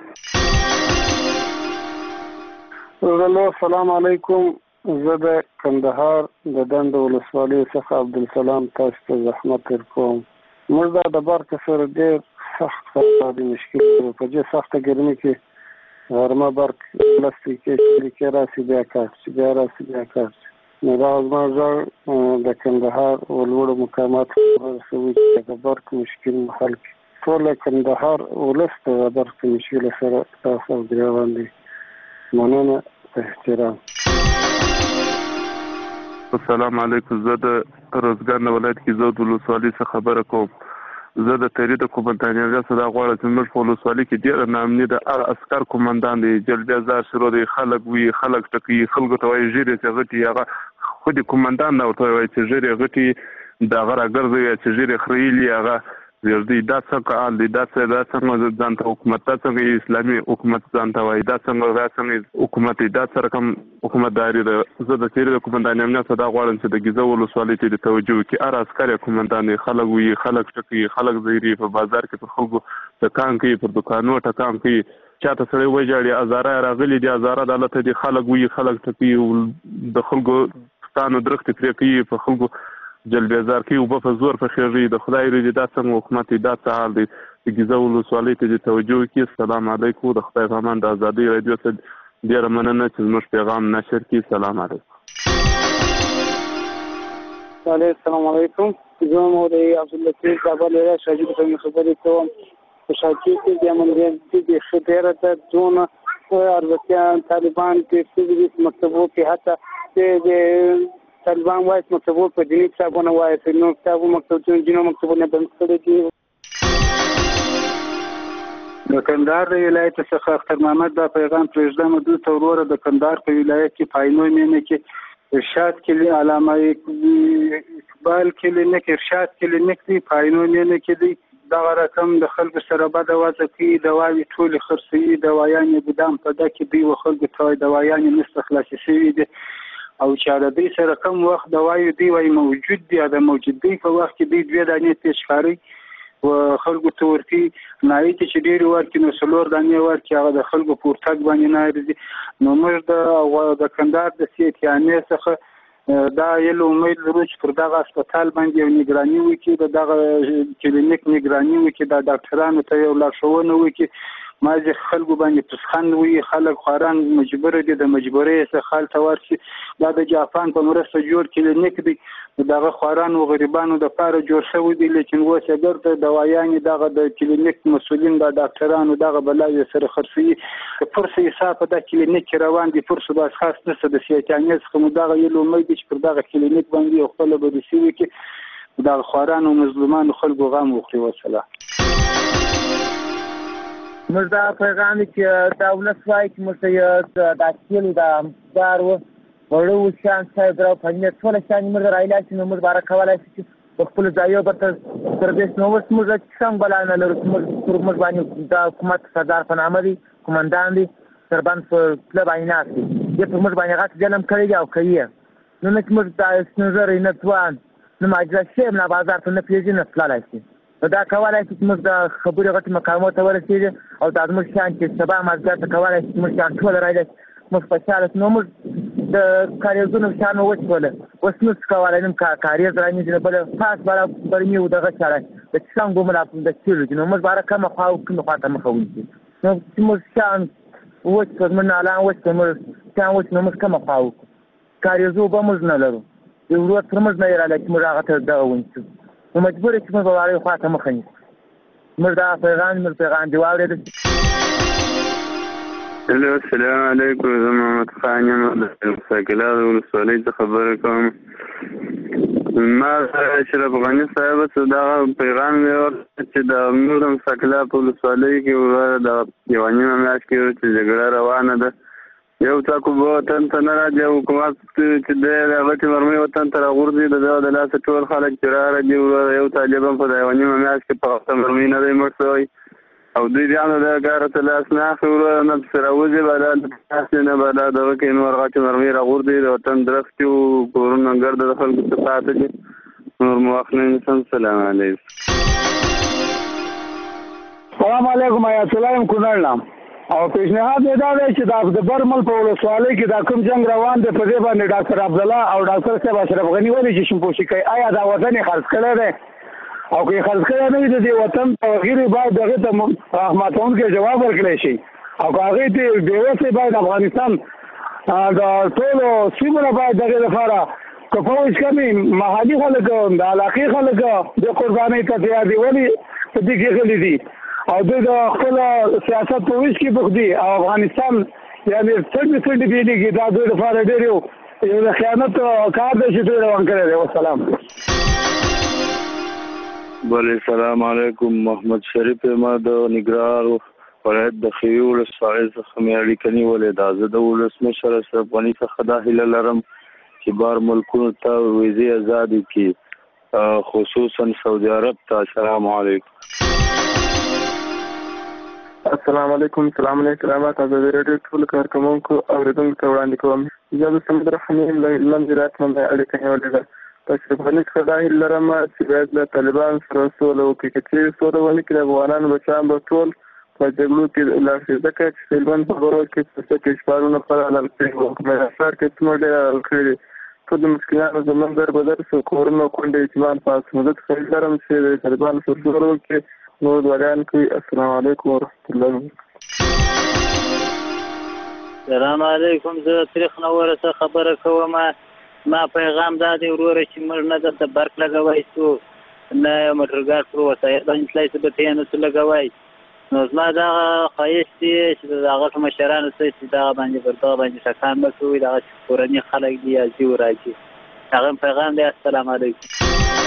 هلو السلام علیکم زه د کندهار د دنډ ولسوالۍ څخه عبدالسلام تاسو ته زحمت درکوم موږ دا د برق سره ډېر سخت اقتصادي مشکل لرو په دې سخته ګرمۍ کې غرمه برق لس دقیقې کې راسي بیا کار شي بیا راسي بیا کار شي نو دا زما غږ د کندهار ولوړو مقاماتو ورسوي چې د برق مشکل حل کړي ټول کندهار ولس د برق مشکل سره تاسو ګریوان دي مننه احترام السلام علیکم زه د روزګان ولایت کې زه د ولسوالۍ څخه خبره کوم زه د تحریر د قومندانۍ څخه دا غواړم چې موږ په ولسوالۍ کې ډېر نامني د هغه عسکر قومندان دی جلبیه زار شروع دی خلک وي خلک ټکي خلکو ته وایي ژیرې چې غټي هغه خو د قومندان نه ورته وایي چې ژیرې غټي د هغه راګرځوي چې ژیرې خریلي هغه دی دا څنګه آل دی دا څنګه دا څنګه ځان ته حکومت دا څنګه اسلامي حکومت ځان ته وایي دا څنګه دا څنګه حکومت دا سره کوم حکومتداري ده زه د تحریر د قومندانۍ امنیت څخه دا غواړم چې د ګیزه ولسوالۍ ته د توجه وکړي هر عسکر قومندان خلک وي خلک ټکي خلک زیري په بازار کې پر خلکو ټکان کوي پر دکانو ټکان کوي چاته سړی وژاړي ازاره راغلي دي ازاره عدالت دي خلک وي خلک ټکي د خلکو ستانو درخت پرې کوي په خلکو جلبیزار کې وب په زور په خیری د خدای ری دا څنګه حکومت دا څه حال دی د ګیزه ولسوالۍ ته د توجه وکړي السلام علیکم د خدای غمان د ازادي رادیو ته ډیر مننه چې زموږ پیغام نشر کړي سلام علیکم السلام علیکم زه مولوی عبداللطیف کابل له شاجد په خبرې کوم په شاکی کې د امنیت د خبره ته دون اربکیان طالبان کې سیدي مکتبو کې حتی د طالبان وایي مکتبو په دیني کتابونه وایي په نو کتابو مکتبونو جنو مکتبونه بند کړي دي د کندهار د ولایت څخه اختر محمد دا پیغام پرېږدم دوی ته وروره د کندهار په ولایت کې پاینو مینه کې ارشاد کلی علامه اقبال کلینیک ارشاد کلینیک دی پاینو مینه کې دی دا رقم د خلکو سره بد وضع کوي دواوی ټول خرڅي دوايان ګدام په دکې دی و خلکو ته دوايان مستخلص شي دي او چې د دې سره کوم وخت دوايي دی وای موجود دی دا موجود دی په وخت کې دی دوه دانې تشخاري و خلکو ته ورتي نایي چې ډېر ورکې نو سلور دانې ورکې هغه د خلکو پورتګ باندې نه راځي نو موږ د د کندهار د سیټیانې څخه دا یو امید لرو چې پر دغه هسپتال باندې یو نگراني وکړي دغه کلینیک نگراني وکړي د ډاکټرانو ته یو لارښوونه وکړي مازې خلکو باندې پسخند وي خلک خواران مجبور دي د مجبورۍ څخه خال ته ورشي دا د جاپان په مرسته جوړ کلینیک دی دغه خوارانو غریبانو د پاره جوړ شوی دی لیکن اوس اگر د دوايانې دغه د کلینیک مسولین د ډاکټرانو دغه بلای سره خرڅي فرصه حساب د کلینیک روان دي فرصه د خاص نسبت د سیاتانیز کوم دغه یلو مې چې پر دغه کلینیک باندې خپل به سوي کې دغه خوارانو مظلومانو خلکو غم وخوري وسله موږ دا پیغام چې دا ولسوای چې موږ یې د اکیل د دار وړو شان صاحب راو پنځه ټول شان موږ راایلاس نو موږ بار کولای شي په خپل ځایو به تر دې نو وس موږ څنګه بلانه لرو موږ پر موږ باندې د حکومت صدر په نامه دي کومندان دي سربان په کلب عینات دي چې په موږ باندې غاټ جنم کړی او کوي نو نه موږ د نظر نه توان نو ماجرا شي نه بازار ته نه پیژنه تلای شي دا کولای شي موږ د خبرې غټ مقامات ته ورسېږي او د موږ شان چې سبا مازګر ته کولای شي موږ شان ټول راځي موږ په شاله نو موږ د کاریزونو شان وڅوله اوس نو کولای نم کاریز راني د بل پاس بار برمي و دغه شاله د څنګه موږ په د چیرو نو موږ بار کوم خو کوم خاطر مخونی نو موږ شان وڅ من اعلان وڅ موږ شان وڅ نو موږ کوم خو کاریزو به موږ نه لرو یو ورځ تر موږ نه راځي چې موږ هغه ته دا ونیسو نو مجبور چې موږ واره خواته مخ نه موږ دا پیغام موږ پیغام دی واورید هلو السلام علیکم زه محمد خان یم د ساکلار ولسوالۍ څخه خبره کوم ما اشرف غني صاحب څه دا پیغام یې ورکړ چې د نورم ساکلار په ولسوالۍ کې د یو نیمه میاشت کې چې جګړه روانه ده یو تاکو به وطن ته نه راځي حکومت چې د هغه چې مرمۍ وطن ته راغورځي د د لاسه ټول خلک چې راځي یو طالب هم په د یو نیمه میاشت کې په وخت مرمۍ نه دی مړ شوی او دوی بیا نو د کار ته لاس نه اخلي ورو نه پسې راوځي به دا داسې نه به دا دغه کې نور هغه چې مرمۍ راغورځي د وطن درختي او کورونه ګرده د خلکو څخه پاتې دي نور مو وخت نه نیسم سلام علیکم سلام علیکم آیت الله یم کونړ نه او پیشنهاد یې دا دی چې د برمل په ولسوالۍ کې دا کوم جنگ روان دی په دې باندې ډاکټر عبدالله او ډاکټر صاحب اشرف غني ولې چې شمپوشي کوي آیا دا وطن یې خرڅ کړی دی او که یې خرڅ کړی نه وي د دې وطن تغیر باید دغه ته رحمتونکي جواب ورکړی شي او که هغې ته بېوسې باید افغانستان د ټولو سیمو باید دغې لپاره که فوج کمي محلي خلک د علاقې خلک د قربانۍ ته تیار دي ولې په دې کې غلي دي او دوی د خپل سیاست په ویش کې بوخت دي او افغانستان یعنی څنګه څنګه دیږي دا دوی لپاره ډېر یو یو خیانت کار دی چې دوی روان کړی دی والسلام بله سلام علیکم محمد شریف ما د نګرهار ولایت د خیو ولسوالۍ څخه مې اړیکه نیولې ده زه د ولسمشر اشرف غني څخه دا هیله لرم چې بار ملکونو ته ویزې ازادي کړي خصوصا سعودي عرب ته السلام علیکم السلام علیکم سلام علیکم تاسو د ریډیو ټول کارکونکو اوریدونکو ته وړاندې کوم زه د سمندر حمیم له زراعت منځ اړیکه نیولې ده تاسو په دې کې دا هیله لرم چې باید د طالبان سره سوله وکړي چې سوله ونه کړي افغانان بچان به ټول په جګړو کې لاړ شي ځکه چې طالبان په غوړو کې څه کې شپارونه پر اعلان کړي او کومه اثر کې څومره ډېر کړی ټول د مشکلاتو زمون در بدر سو کورونو کونډې اعتماد پاس مدد خیر لرم چې طالبان سره سوله وکړي نور دوریان کوي السلام علیکم ورحمت الله السلام علیکم زه تاریخ نو ورسره خبره کوم ما پیغام دا دی وروره چې موږ نه د برق لګوي سو نه موټرګار پر وسایل باندې تلای څه به ته نه څه لګوي نو زما دا خواهش دی چې دا هغه مشرانو ته چې دا باندې پر دا باندې ټکان وکړي دا کورنۍ خلک دی ازي وراجي هغه پیغام دی السلام علیکم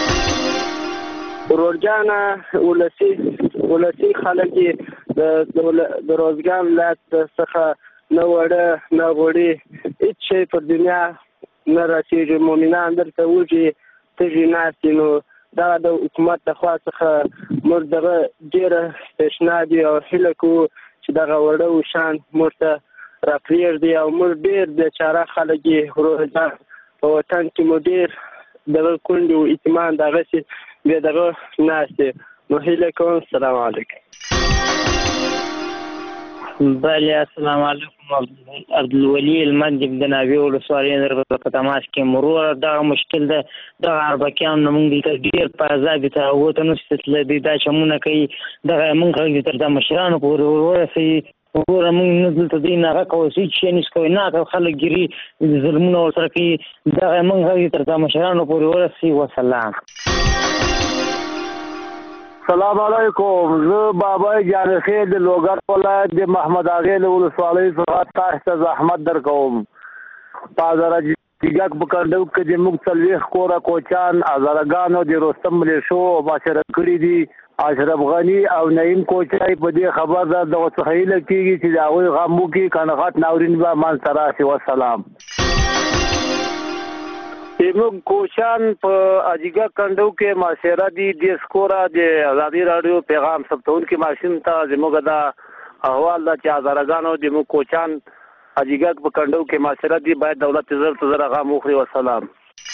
ورورجانا ولسی ولسی خلک د د روزګان لات څخه نه وړه نه وړي هیڅ شی په دنیا نه راشي مؤمنان درته وږي تږي ناستي نو دا د حکومت د خوا څخه موږ دغه ډېره تشنه دي او هیله کوو چې دغه وړه وشان موږ ته راپرېږدي او موږ ډېر د چاره خلک یې ورورجان په وطن کې مو ډېر دغه کونډې و اعتماد دغسې بیا دغه ناستې نو هیله کوم السلام علیکم بله السلام علیکم. عبدالولي المند د ناوې ولسوالۍ نه په تماس کې مرور دغه مشکل ده دغه اربکیان موږ دلته ډېر په عذاب ته وته نو ستل دا چمونه کوي دغه موږ تر د مشرانو پورې ورسي وګوره موږ نه دلته دی نه راکوو هېڅ شی نشو کوی نه خلک ګیري ظلمونه ورسره کوي دغه موږ تر د مشرانو پورې ورسي. وسلام. سلام علیکم. زه بابای جانخیل د لوګر ولایت د محمد اغې له ولسوالۍ څخه تاسو ته زحمت درکوم. په هزاره جګک په کنډو کې د موږ څلوېښت کوره کوچان هزارهګانو د رستم ملیشو محاصره کړي دي. اشرف غني او نعیم کوچای په دې خبر ده دغه څخه هیله کېږي چې د هغوی غم وکړي که نه غټ ناورین به منځته راشي. وسلام. زموږ کوچان په اجیګا کنډو کې محاصره دي. د سکوره د ازادي راډیو پیغام ثبتونکي ماشین ته زموږ دا احوال ده چې هزارهګانو د موږ کوچان اجیګا په کنډو کې محاصره دي. باید دولت زر ته زر غم وخوري. وسلام.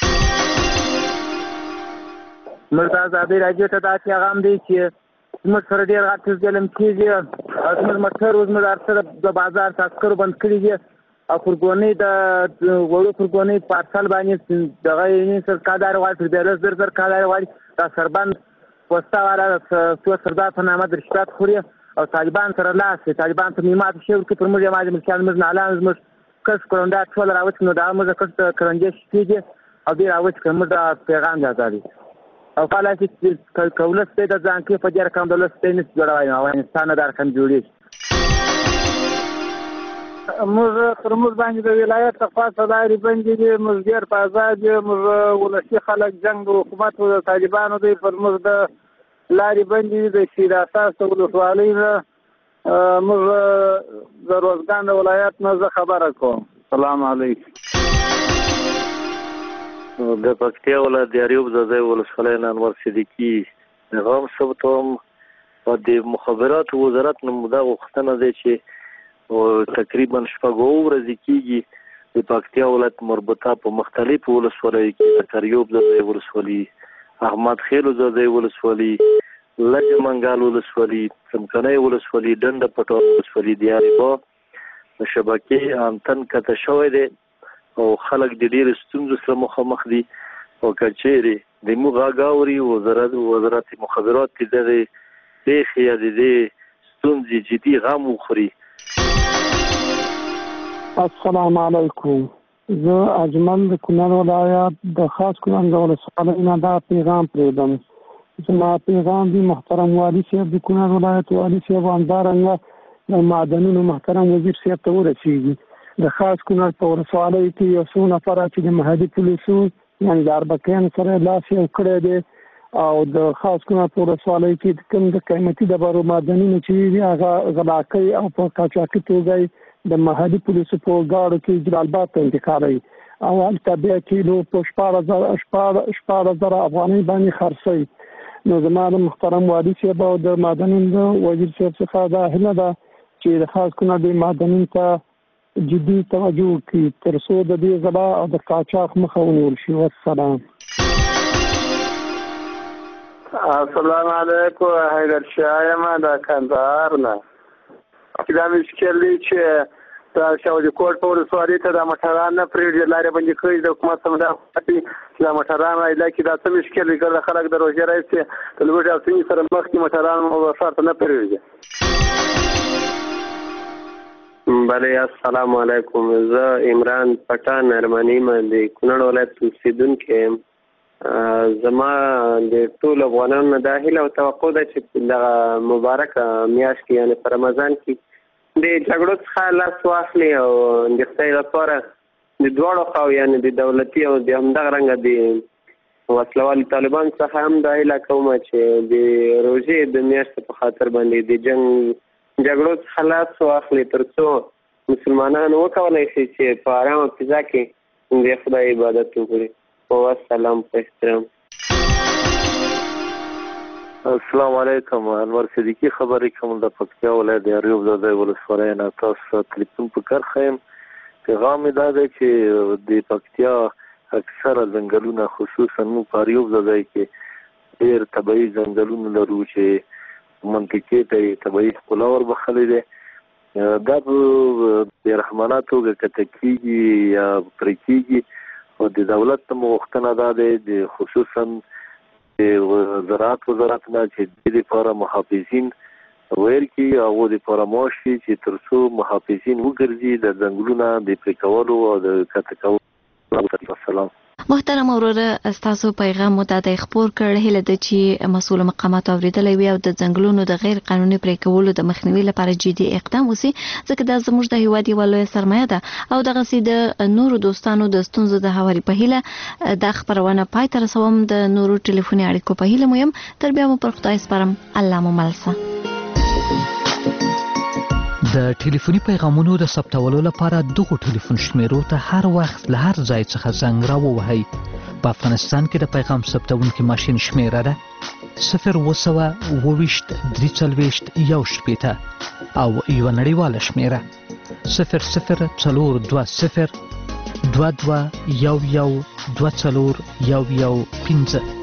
موږ د ازادي راډیو ته دا پیغام دی چې زموږ سره ډېر غټ ظلم کېږي. زموږ موټر زموږ هر څه د بازار عسکرو بند کړي دي او فرګونې د وړو فرګونې په ارسل باندې دغه یې سرکادار غواړي د زر زر کادار غواړي دا سربند وستا والا څو سردار په نامه د رشوت خوري او طالبان سره لاس دی. طالبان ته مهمات شي ورکړي پر موږ یې ماجې ملکیان موږ نه اعلان زموږ کس کروندار ټول راوچ نو دا موږ کس کرنجې شپېږي او دې راوچ کړه موږ دا پیغام دی ازادي او کله چې کولس دی د ځان کې په دې رقم دولت دی نس جوړوي افغانستان دا رقم جوړېږي. موږ تر موږ باندې د ولایت څخه صداري بندي دي. موږ ډېر په آزاد یو. موږ ولسي خلک جنګ د حکومت او د طالبانو دی پر موږ د لارې بندي دي د شیر اساس د ولسوالۍ نه. موږ د روزګان د ولایت نه زه خبره کوم. سلام علیکم. د پکتیا ولایت د اریوب زاده ولسوالۍ نه انور صدیقي پیغام ثبتوم. په د مخابراتو وزارت نه موده غوښتنه دی چې او تقریبا شپږ ورځې کېږي د پکتیا ولایت مربوطه په مختلفو ولسوالیو کې د اریوب زاده ولسوالي، احمد خیل زاده ولسوالي، لجه منګال ولسوالي، څمکنۍ ولسوالي، ډنډه پټان ولسوالي د اریبا د شبکې انتن کته شوی دی او خلک د ډېرو ستونزو سره مخامخ دي او که چیرې د موږ غږ اوري وزارت وزارت مخابرات کې دغې پېښې یا د دې ستونزې جدي غم وخوري. السلام علیکم. زه اجمل د کونړ ولایت د خاص کونړ د ولسوالۍ نه دا پیغام پرېږدم. زما پیغام دی محترم والي صاحب د کونړ ولایت والي صاحب همدارنګه د معدنونو محترم وزیر صاحب ته ورسېږي. د خاص کونړ په ولسوالۍ کې یو څو نفره چې د محلي پولیسو یعنې د اربکیانو سره لاس یو کړی دی او د خاص کونړ په ولسوالۍ کې کوم د قیمتي ډبرو معدنونه چې دي هغه غلا کوي او په قاچاقي توګه د محلي پولیسو په ګاډو کې جلال آباد ته انتقالوي او هلته بیا کیلو په شپاړس زره شپاړس زره افغانۍ باندې خرڅوي. نو زما د محترم والي صاحب او د معدنونو د وزیر صاحب څخه دا هیله ده چې د خاص کونړ د معدنونو ته جدي توجه وکړي تر څو د دې غلا او د قاچاق مخه ونیول شي. والسلام. السلام علیکم. حیدر شاه یم د کندهار نه. دا مشکل دی چې د شاوجي کوټ په ولسوالۍ ته د موټران نه پرېږدي لارې بندي کړي د حکومت څخه دا غواړي چې د موټرانو علاقې دا څه مشکل دی ګرده خلک د روژې راځي د لوږې او ستونزې سره مخ دي موټران ښار ته نه پرېږدي. بله السلام علیکم. زه عمران پټان ارمنی یم د کونړ ولایت اوسېدونکی یم. زما د ټولو افغانانو نه دا هیله او توقع ده چې دغه مبارکه میاشت کې یعنې په رمضان کې د جګړو څخه لاس واخلي او د خدای لپاره د دواړو خواو یعنې د دولتي او د همدغه رنګه د وسلوالو طالبان څخه هم دا هیله کوم چې د روژې د میاشتې په خاطر باندې د جنګ جګړو څخه لاس واخلي تر څو مسلمانان وکولی شي چې په ارامه فضا کې د خدای عبادت وکړي. والسلام په احترام. السلام علیکم. انور صدیقي خبرې کوم د پکتیا ولایت د اریوب زاده ولسوالۍ نه. تاسو تلیفون په کرښه یم. پیغام یې دا دی چې د پکتیا اکثره ځنګلونه خصوصا موږ په اریوب زاده کې ډېر طبیعي ځنګلونه لرو چې منطقې ته یې طبیعي ښکلا وربخلې دی دا په بیرحمانه توګه کته کېږي یا پرې کېږي او د دولت ته مغوښتنه دا دی د خصوصا د زراعت وزارت نه چې د دې لپاره محافظین ویل کړي او د پراموش چې تر څو محافظین وګرځي د ځنګلونو د پرې کولو او د کته کولو. السلام. محترم اوروره ستاسو پیغام مو ته خبر کړ هله د چې مسؤل مقامات اوریدلې وي او د ځنګلونو د غیر قانوني پرې کولو د مخنیوي لپاره جدي اقدام وسی ځکه دا زموږ د هیواد یو لوی سرمایه ده او دغه سي د نورو دوستانو د ستونزو د هواري په هیله د خبرونه پای تر سوم د نورو ټلیفوني اړیکو په هیله مهم تر بیا مو پر خدای سپارم. الله مو ملسه. د ټلیفوني پیغامونو د ثبتولو لپاره دغه ټلیفون شمیرو ته هر وخت له هر ځای څخه زنګ راووهئ. په افغانستان کې د پیغام ثبتونکي ماشین شمیره ده صفر اوه سوه اوه ویشت درې څلوېښت یو شپېته او یوه نړیواله شمیره صفر صفر څلور دوه صفر دوه دوه یو یو دوه څلور یو یو پنځه.